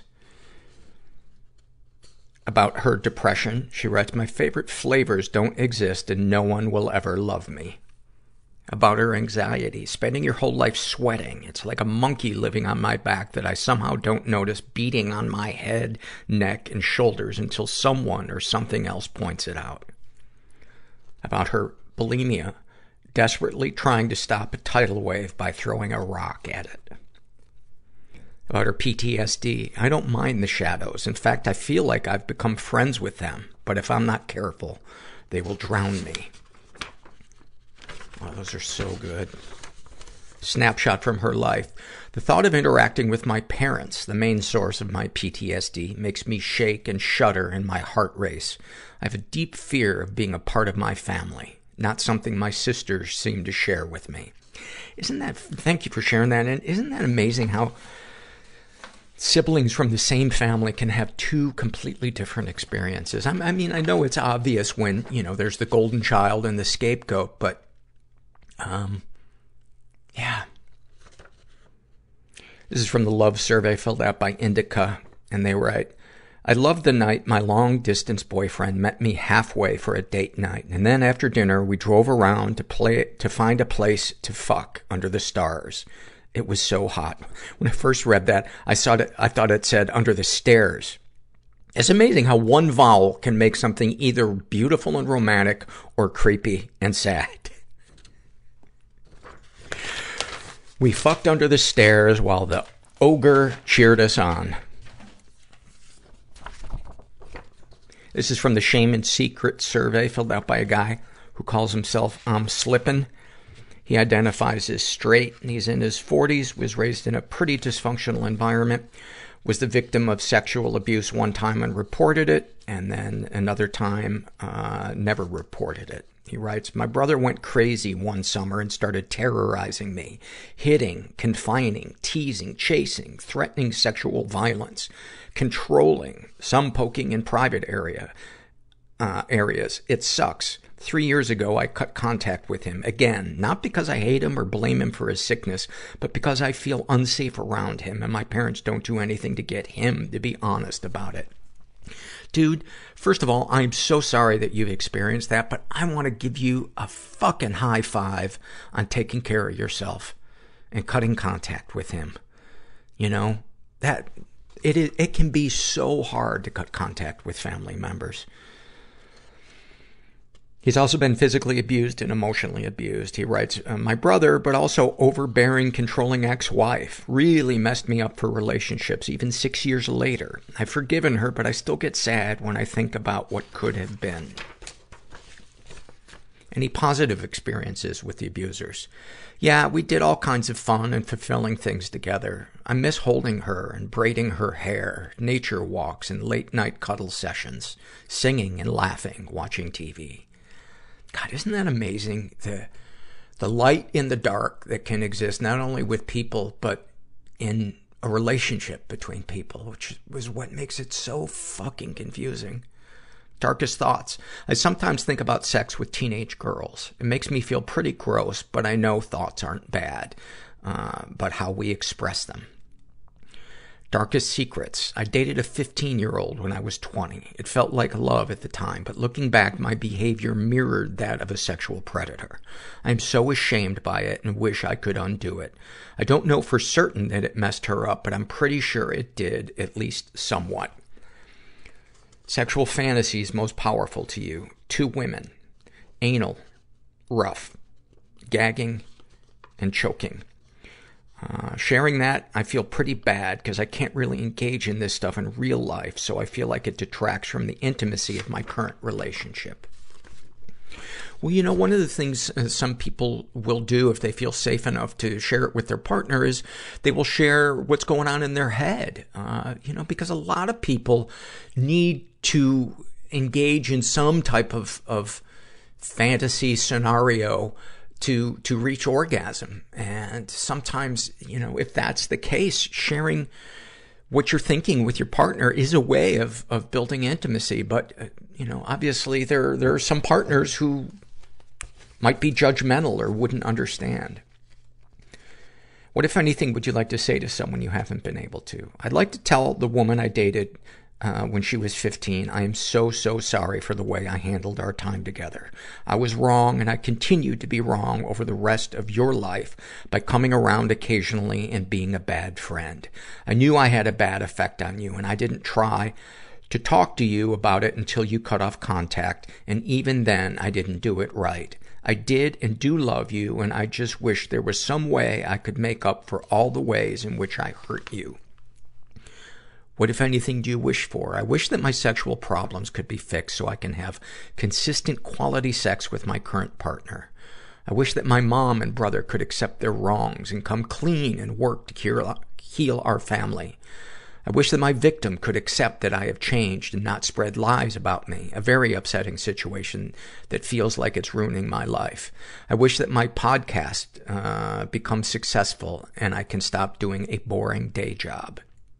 About her depression, she writes, my favorite flavors don't exist and no one will ever love me. About her anxiety, spending your whole life sweating. It's like a monkey living on my back that I somehow don't notice beating on my head, neck, and shoulders until someone or something else points it out. About her bulimia, desperately trying to stop a tidal wave by throwing a rock at it. About her P T S D, I don't mind the shadows. In fact, I feel like I've become friends with them. But if I'm not careful, they will drown me. Oh, those are so good. Snapshot from her life. The thought of interacting with my parents, the main source of my P T S D, makes me shake and shudder and my heart race. I have a deep fear of being a part of my family. Not something my sisters seem to share with me. Isn't that, thank you for sharing that. And isn't that amazing how siblings from the same family can have two completely different experiences? I, I mean, I know it's obvious when, you know, there's the golden child and the scapegoat, but, um, yeah. This is from the love survey filled out by Indica, and they write, I loved the night my long-distance boyfriend met me halfway for a date night. And then after dinner, we drove around to play to find a place to fuck under the stars. It was so hot. When I first read that, I saw it, I thought it said under the stairs. It's amazing how one vowel can make something either beautiful and romantic or creepy and sad. We fucked under the stairs while the ogre cheered us on. This is from the Shame and Secret survey filled out by a guy who calls himself I'm Slippin'. He identifies as straight, and he's in his forties, was raised in a pretty dysfunctional environment, was the victim of sexual abuse one time and reported it, and then another time uh never reported it. He writes, my brother went crazy one summer and started terrorizing me, hitting, confining, teasing, chasing, threatening sexual violence, controlling, some poking in private area uh areas. It sucks. Three years ago, I cut contact with him again, not because I hate him or blame him for his sickness, but because I feel unsafe around him and my parents don't do anything to get him to be honest about it. Dude, first of all, I'm so sorry that you've experienced that, but I want to give you a fucking high five on taking care of yourself and cutting contact with him. You know, that, it is, it can be so hard to cut contact with family members. He's also been physically abused and emotionally abused. He writes, my brother, but also overbearing, controlling ex-wife, really messed me up for relationships, even six years later. I've forgiven her, but I still get sad when I think about what could have been. Any positive experiences with the abusers? Yeah, we did all kinds of fun and fulfilling things together. I miss holding her and braiding her hair, nature walks and late night cuddle sessions, singing and laughing, watching T V. God, isn't that amazing? The, the light in the dark that can exist not only with people, but in a relationship between people, which was what makes it so fucking confusing. Darkest thoughts. I sometimes think about sex with teenage girls. It makes me feel pretty gross, but I know thoughts aren't bad, uh, but how we express them. Darkest secrets. I dated a fifteen-year-old when I was twenty. It felt like love at the time, but looking back, my behavior mirrored that of a sexual predator. I am so ashamed by it and wish I could undo it. I don't know for certain that it messed her up, but I'm pretty sure it did, at least somewhat. Sexual fantasies most powerful to you. Two women. Anal. Rough. Gagging. And choking. Uh, sharing that, I feel pretty bad because I can't really engage in this stuff in real life, so I feel like it detracts from the intimacy of my current relationship. Well, you know, one of the things uh, some people will do if they feel safe enough to share it with their partner is they will share what's going on in their head. Uh, you know, because a lot of people need to engage in some type of, of fantasy scenario to, to reach orgasm. And sometimes, you know, if that's the case, sharing what you're thinking with your partner is a way of, of building intimacy. But, uh, you know, obviously there, there are some partners who might be judgmental or wouldn't understand. What, if anything, would you like to say to someone you haven't been able to? I'd like to tell the woman I dated uh, when she was fifteen, I am so, so sorry for the way I handled our time together. I was wrong, and I continue to be wrong over the rest of your life by coming around occasionally and being a bad friend. I knew I had a bad effect on you, and I didn't try to talk to you about it until you cut off contact, and even then, I didn't do it right. I did and do love you, and I just wish there was some way I could make up for all the ways in which I hurt you. What, if anything, do you wish for? I wish that my sexual problems could be fixed so I can have consistent quality sex with my current partner. I wish that my mom and brother could accept their wrongs and come clean and work to cure, heal our family. I wish that my victim could accept that I have changed and not spread lies about me, a very upsetting situation that feels like it's ruining my life. I wish that my podcast uh, becomes successful and I can stop doing a boring day job.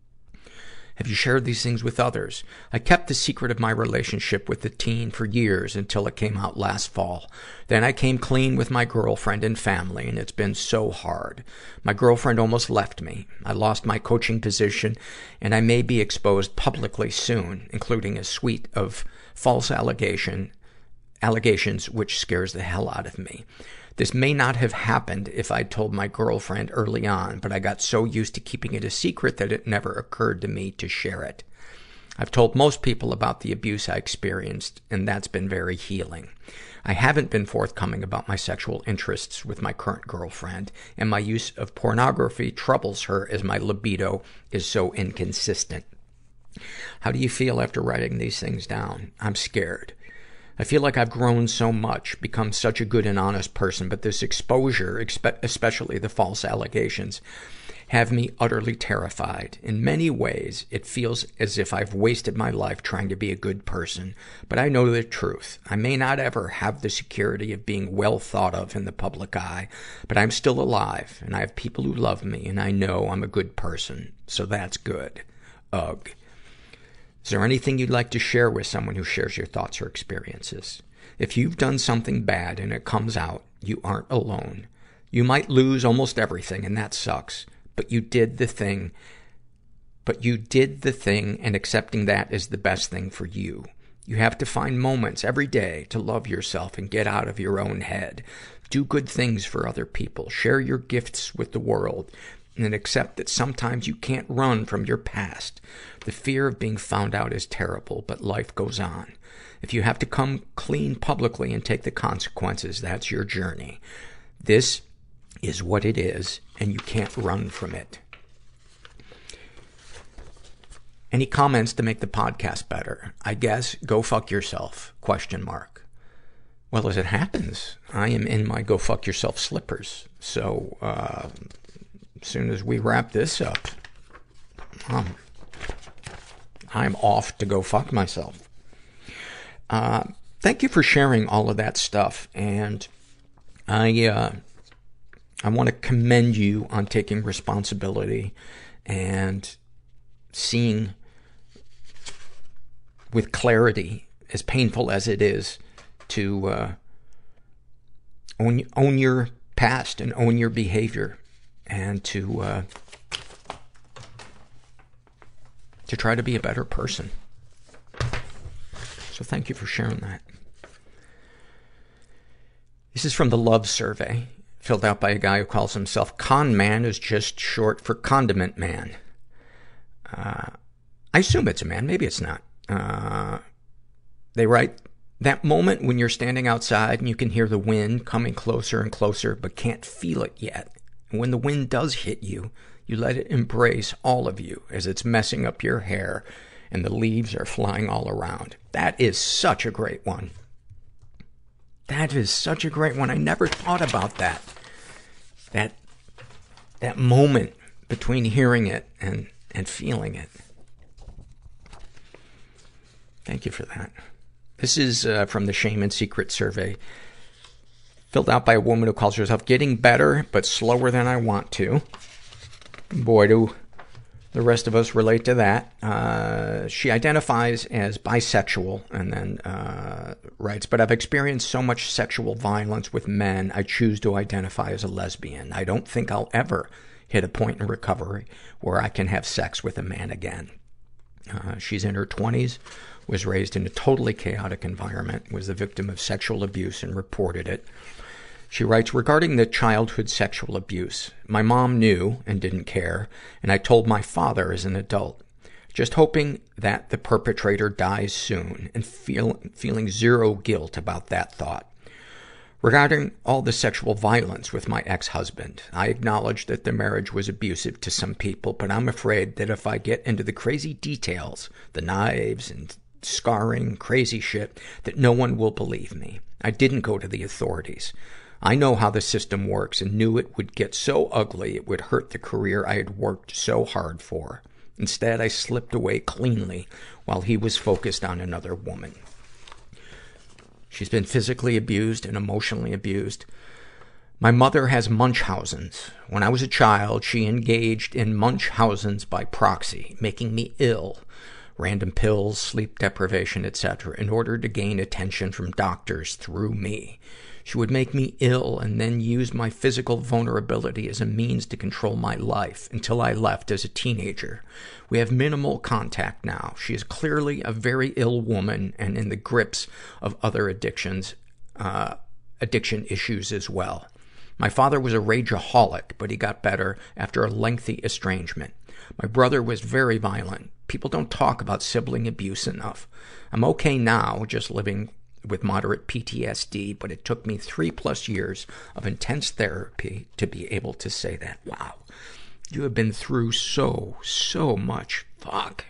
Have you shared these things with others? I kept the secret of my relationship with the teen for years until it came out last fall. Then I came clean with my girlfriend and family, and it's been so hard. My girlfriend almost left me. I lost my coaching position, and I may be exposed publicly soon, including a suite of false allegation, allegations which scares the hell out of me. This may not have happened if I'd told my girlfriend early on, but I got so used to keeping it a secret that it never occurred to me to share it. I've told most people about the abuse I experienced, and that's been very healing. I haven't been forthcoming about my sexual interests with my current girlfriend, and my use of pornography troubles her as my libido is so inconsistent. How do you feel after writing these things down? I'm scared. I feel like I've grown so much, become such a good and honest person, but this exposure, especially the false allegations, have me utterly terrified. In many ways, it feels as if I've wasted my life trying to be a good person, but I know the truth. I may not ever have the security of being well thought of in the public eye, but I'm still alive, and I have people who love me, and I know I'm a good person, so that's good. Ugh. Is there anything you'd like to share with someone who shares your thoughts or experiences? If you've done something bad and it comes out, you aren't alone. You might lose almost everything, and that sucks. But you did the thing. But you did the thing, and accepting that is the best thing for you. You have to find moments every day to love yourself and get out of your own head. Do good things for other people. Share your gifts with the world. And accept that sometimes you can't run from your past. The fear of being found out is terrible, but life goes on. If you have to come clean publicly and take the consequences, that's your journey. This is what it is, and you can't run from it. Any comments to make the podcast better? I guess, go fuck yourself, question mark. Well, as it happens, I am in my go fuck yourself slippers. So, uh, as soon as we wrap this up, um, I'm off to go fuck myself. Uh, thank you for sharing all of that stuff. And I, uh, I want to commend you on taking responsibility and seeing with clarity, as painful as it is, to uh, own, own your past and own your behavior, and to uh, to try to be a better person. So thank you for sharing that. This is from the Love Survey, filled out by a guy who calls himself Con Man, is just short for Condiment Man. Uh, I assume it's a man. Maybe it's not. Uh, they write, that moment when you're standing outside and you can hear the wind coming closer and closer, but can't feel it yet. And when the wind does hit you, you let it embrace all of you as it's messing up your hair and the leaves are flying all around. That is such a great one. That is such a great one. I never thought about that. That, that moment between hearing it and, and feeling it. Thank you for that. This is uh, from the Shame and Secret survey, filled out by a woman who calls herself Getting Better, but Slower Than I Want to. Boy, do the rest of us relate to that. Uh, she identifies as bisexual and then uh, writes, but I've experienced so much sexual violence with men, I choose to identify as a lesbian. I don't think I'll ever hit a point in recovery where I can have sex with a man again. Uh, she's in her twenties, was raised in a totally chaotic environment, was the victim of sexual abuse and reported it. She writes, regarding the childhood sexual abuse, my mom knew and didn't care, and I told my father as an adult, just hoping that the perpetrator dies soon and feel, feeling zero guilt about that thought. Regarding all the sexual violence with my ex-husband, I acknowledge that the marriage was abusive to some people, but I'm afraid that if I get into the crazy details, the knives and scarring, crazy shit, that no one will believe me. I didn't go to the authorities. I know how the system works and knew it would get so ugly it would hurt the career I had worked so hard for. Instead, I slipped away cleanly while he was focused on another woman. She's been physically abused and emotionally abused. My mother has Munchausen's. When I was a child, she engaged in Munchausen's by proxy, making me ill. Random pills, sleep deprivation, et cetera, in order to gain attention from doctors through me. She would make me ill and then use my physical vulnerability as a means to control my life until I left as a teenager. We have minimal contact now. She is clearly a very ill woman and in the grips of other addictions, uh, addiction issues as well. My father was a rageaholic, but he got better after a lengthy estrangement. My brother was very violent. People don't talk about sibling abuse enough. I'm okay now, just living with moderate P T S D, but it took me three plus years of intense therapy to be able to say that. Wow. You have been through so, so much. Fuck.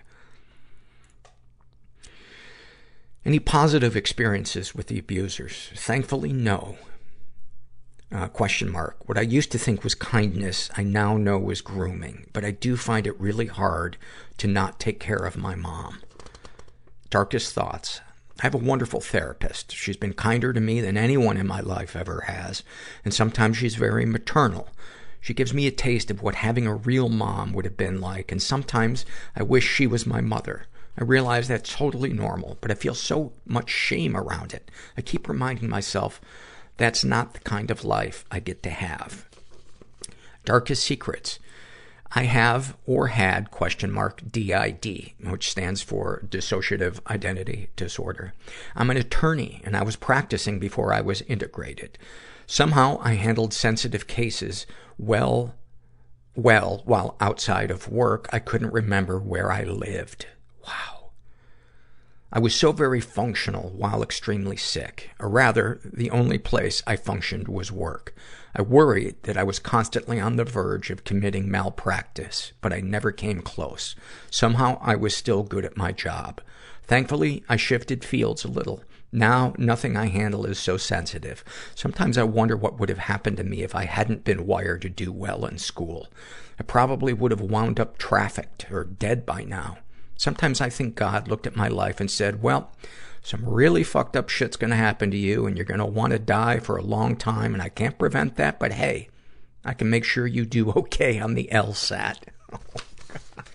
Any positive experiences with the abusers? Thankfully, no. Uh, question mark. What I used to think was kindness, I now know was grooming, but I do find it really hard to not take care of my mom. Darkest thoughts. I have a wonderful therapist. She's been kinder to me than anyone in my life ever has, and sometimes she's very maternal. She gives me a taste of what having a real mom would have been like, and sometimes I wish she was my mother. I realize that's totally normal, but I feel so much shame around it. I keep reminding myself that's not the kind of life I get to have. Darkest secrets. I have or had question mark D I D, which stands for dissociative identity disorder. I'm an attorney and I was practicing before I was integrated. Somehow I handled sensitive cases well, well, while outside of work. I couldn't remember where I lived. Wow. I was so very functional while extremely sick. Or rather, the only place I functioned was work. I worried that I was constantly on the verge of committing malpractice, but I never came close. Somehow I was still good at my job. Thankfully, I shifted fields a little. Now, nothing I handle is so sensitive. Sometimes I wonder what would have happened to me if I hadn't been wired to do well in school. I probably would have wound up trafficked or dead by now. Sometimes I think God looked at my life and said, well, some really fucked up shit's gonna happen to you and you're gonna want to die for a long time and I can't prevent that, but hey, I can make sure you do okay on the LSAT. Oh, God.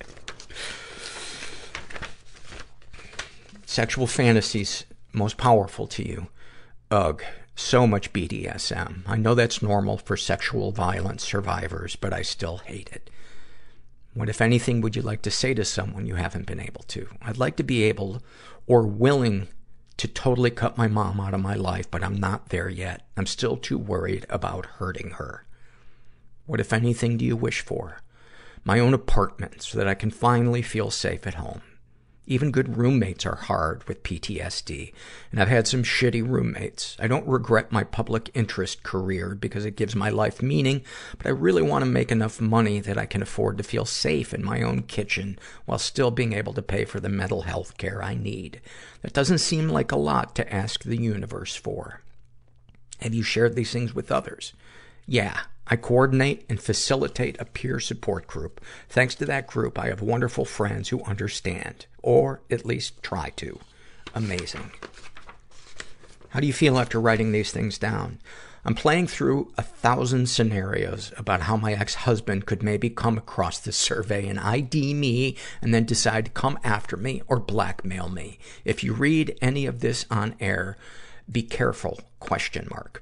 Sexual fantasies most powerful to you. Ugh, so much B D S M. I know that's normal for sexual violence survivors, but I still hate it. What, if anything, would you like to say to someone you haven't been able to? I'd like to be able or willing to totally cut my mom out of my life, but I'm not there yet. I'm still too worried about hurting her. What, if anything, do you wish for? My own apartment so that I can finally feel safe at home. Even good roommates are hard with P T S D, and I've had some shitty roommates. I don't regret my public interest career because it gives my life meaning, but I really want to make enough money that I can afford to feel safe in my own kitchen while still being able to pay for the mental health care I need. That doesn't seem like a lot to ask the universe for. Have you shared these things with others? Yeah. I coordinate and facilitate a peer support group. Thanks to that group, I have wonderful friends who understand, or at least try to. Amazing. How do you feel after writing these things down? I'm playing through a thousand scenarios about how my ex-husband could maybe come across this survey and I D me and then decide to come after me or blackmail me. If you read any of this on air, be careful, question mark.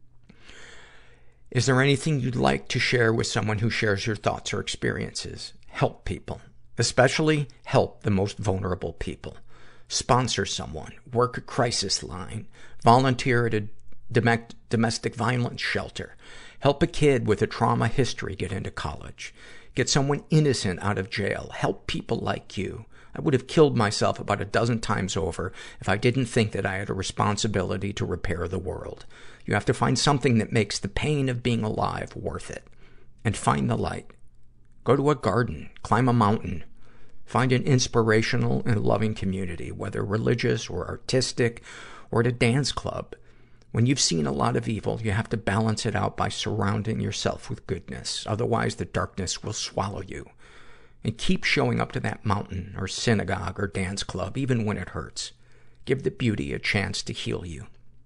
Is there anything you'd like to share with someone who shares your thoughts or experiences? Help people. Especially help the most vulnerable people. Sponsor someone. Work a crisis line. Volunteer at a dom- domestic violence shelter. Help a kid with a trauma history get into college. Get someone innocent out of jail. Help people like you. I would have killed myself about a dozen times over if I didn't think that I had a responsibility to repair the world. You have to find something that makes the pain of being alive worth it. And find the light. Go to a garden. Climb a mountain. Find an inspirational and loving community, whether religious or artistic or at a dance club. When you've seen a lot of evil, you have to balance it out by surrounding yourself with goodness. Otherwise, the darkness will swallow you. And keep showing up to that mountain or synagogue or dance club, even when it hurts. Give the beauty a chance to heal you.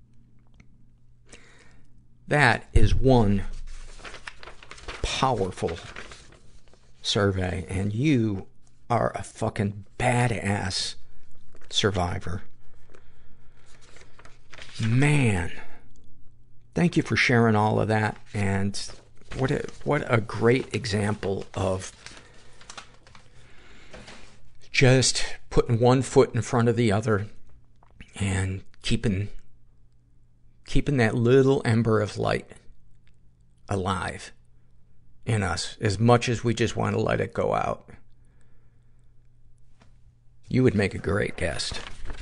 That is one powerful survey, and you are a fucking badass survivor. Man. Thank you for sharing all of that, and what a, what a great example of just putting one foot in front of the other and keeping keeping that little ember of light alive in us as much as we just want to let it go out. You would make a great guest.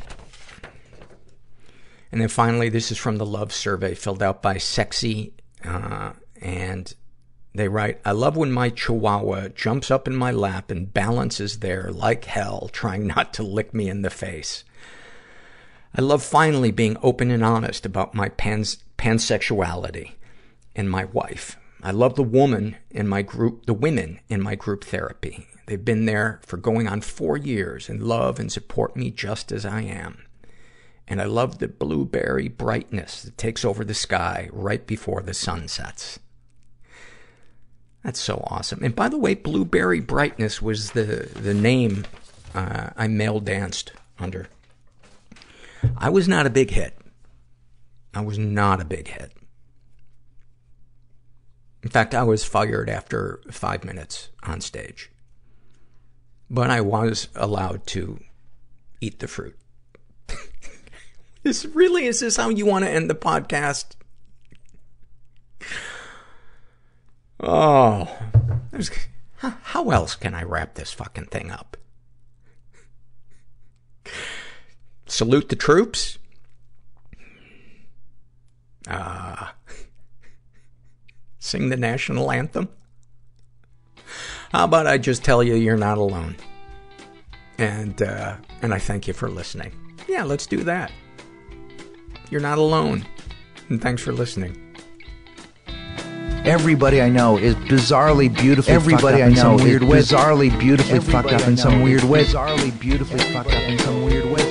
And then finally, this is from the love survey filled out by Sexy, uh, and they write, I love when my chihuahua jumps up in my lap and balances there like hell, trying not to lick me in the face. I love finally being open and honest about my pans- pansexuality and my wife. I love the woman in my group, the women in my group therapy. They've been there for going on four years and love and support me just as I am. And I love the blueberry brightness that takes over the sky right before the sun sets. That's so awesome. And by the way, Blueberry Brightness was the, the name uh, I male danced under. I was not a big hit. I was not a big hit. In fact, I was fired after five minutes on stage. But I was allowed to eat the fruit. This really, is this how you want to end the podcast? Oh, there's, how else can I wrap this fucking thing up? Salute the troops. Uh, sing the national anthem. How about I just tell you you're not alone? And, uh, and I thank you for listening. Yeah, let's do that. you're not alone. And thanks for listening. Everybody I know is bizarrely beautifully Everybody fucked up I know in some weird way. Bizarrely beautifully Everybody fucked up in some weird way. Bizarrely beautifully fucked up in some weird way.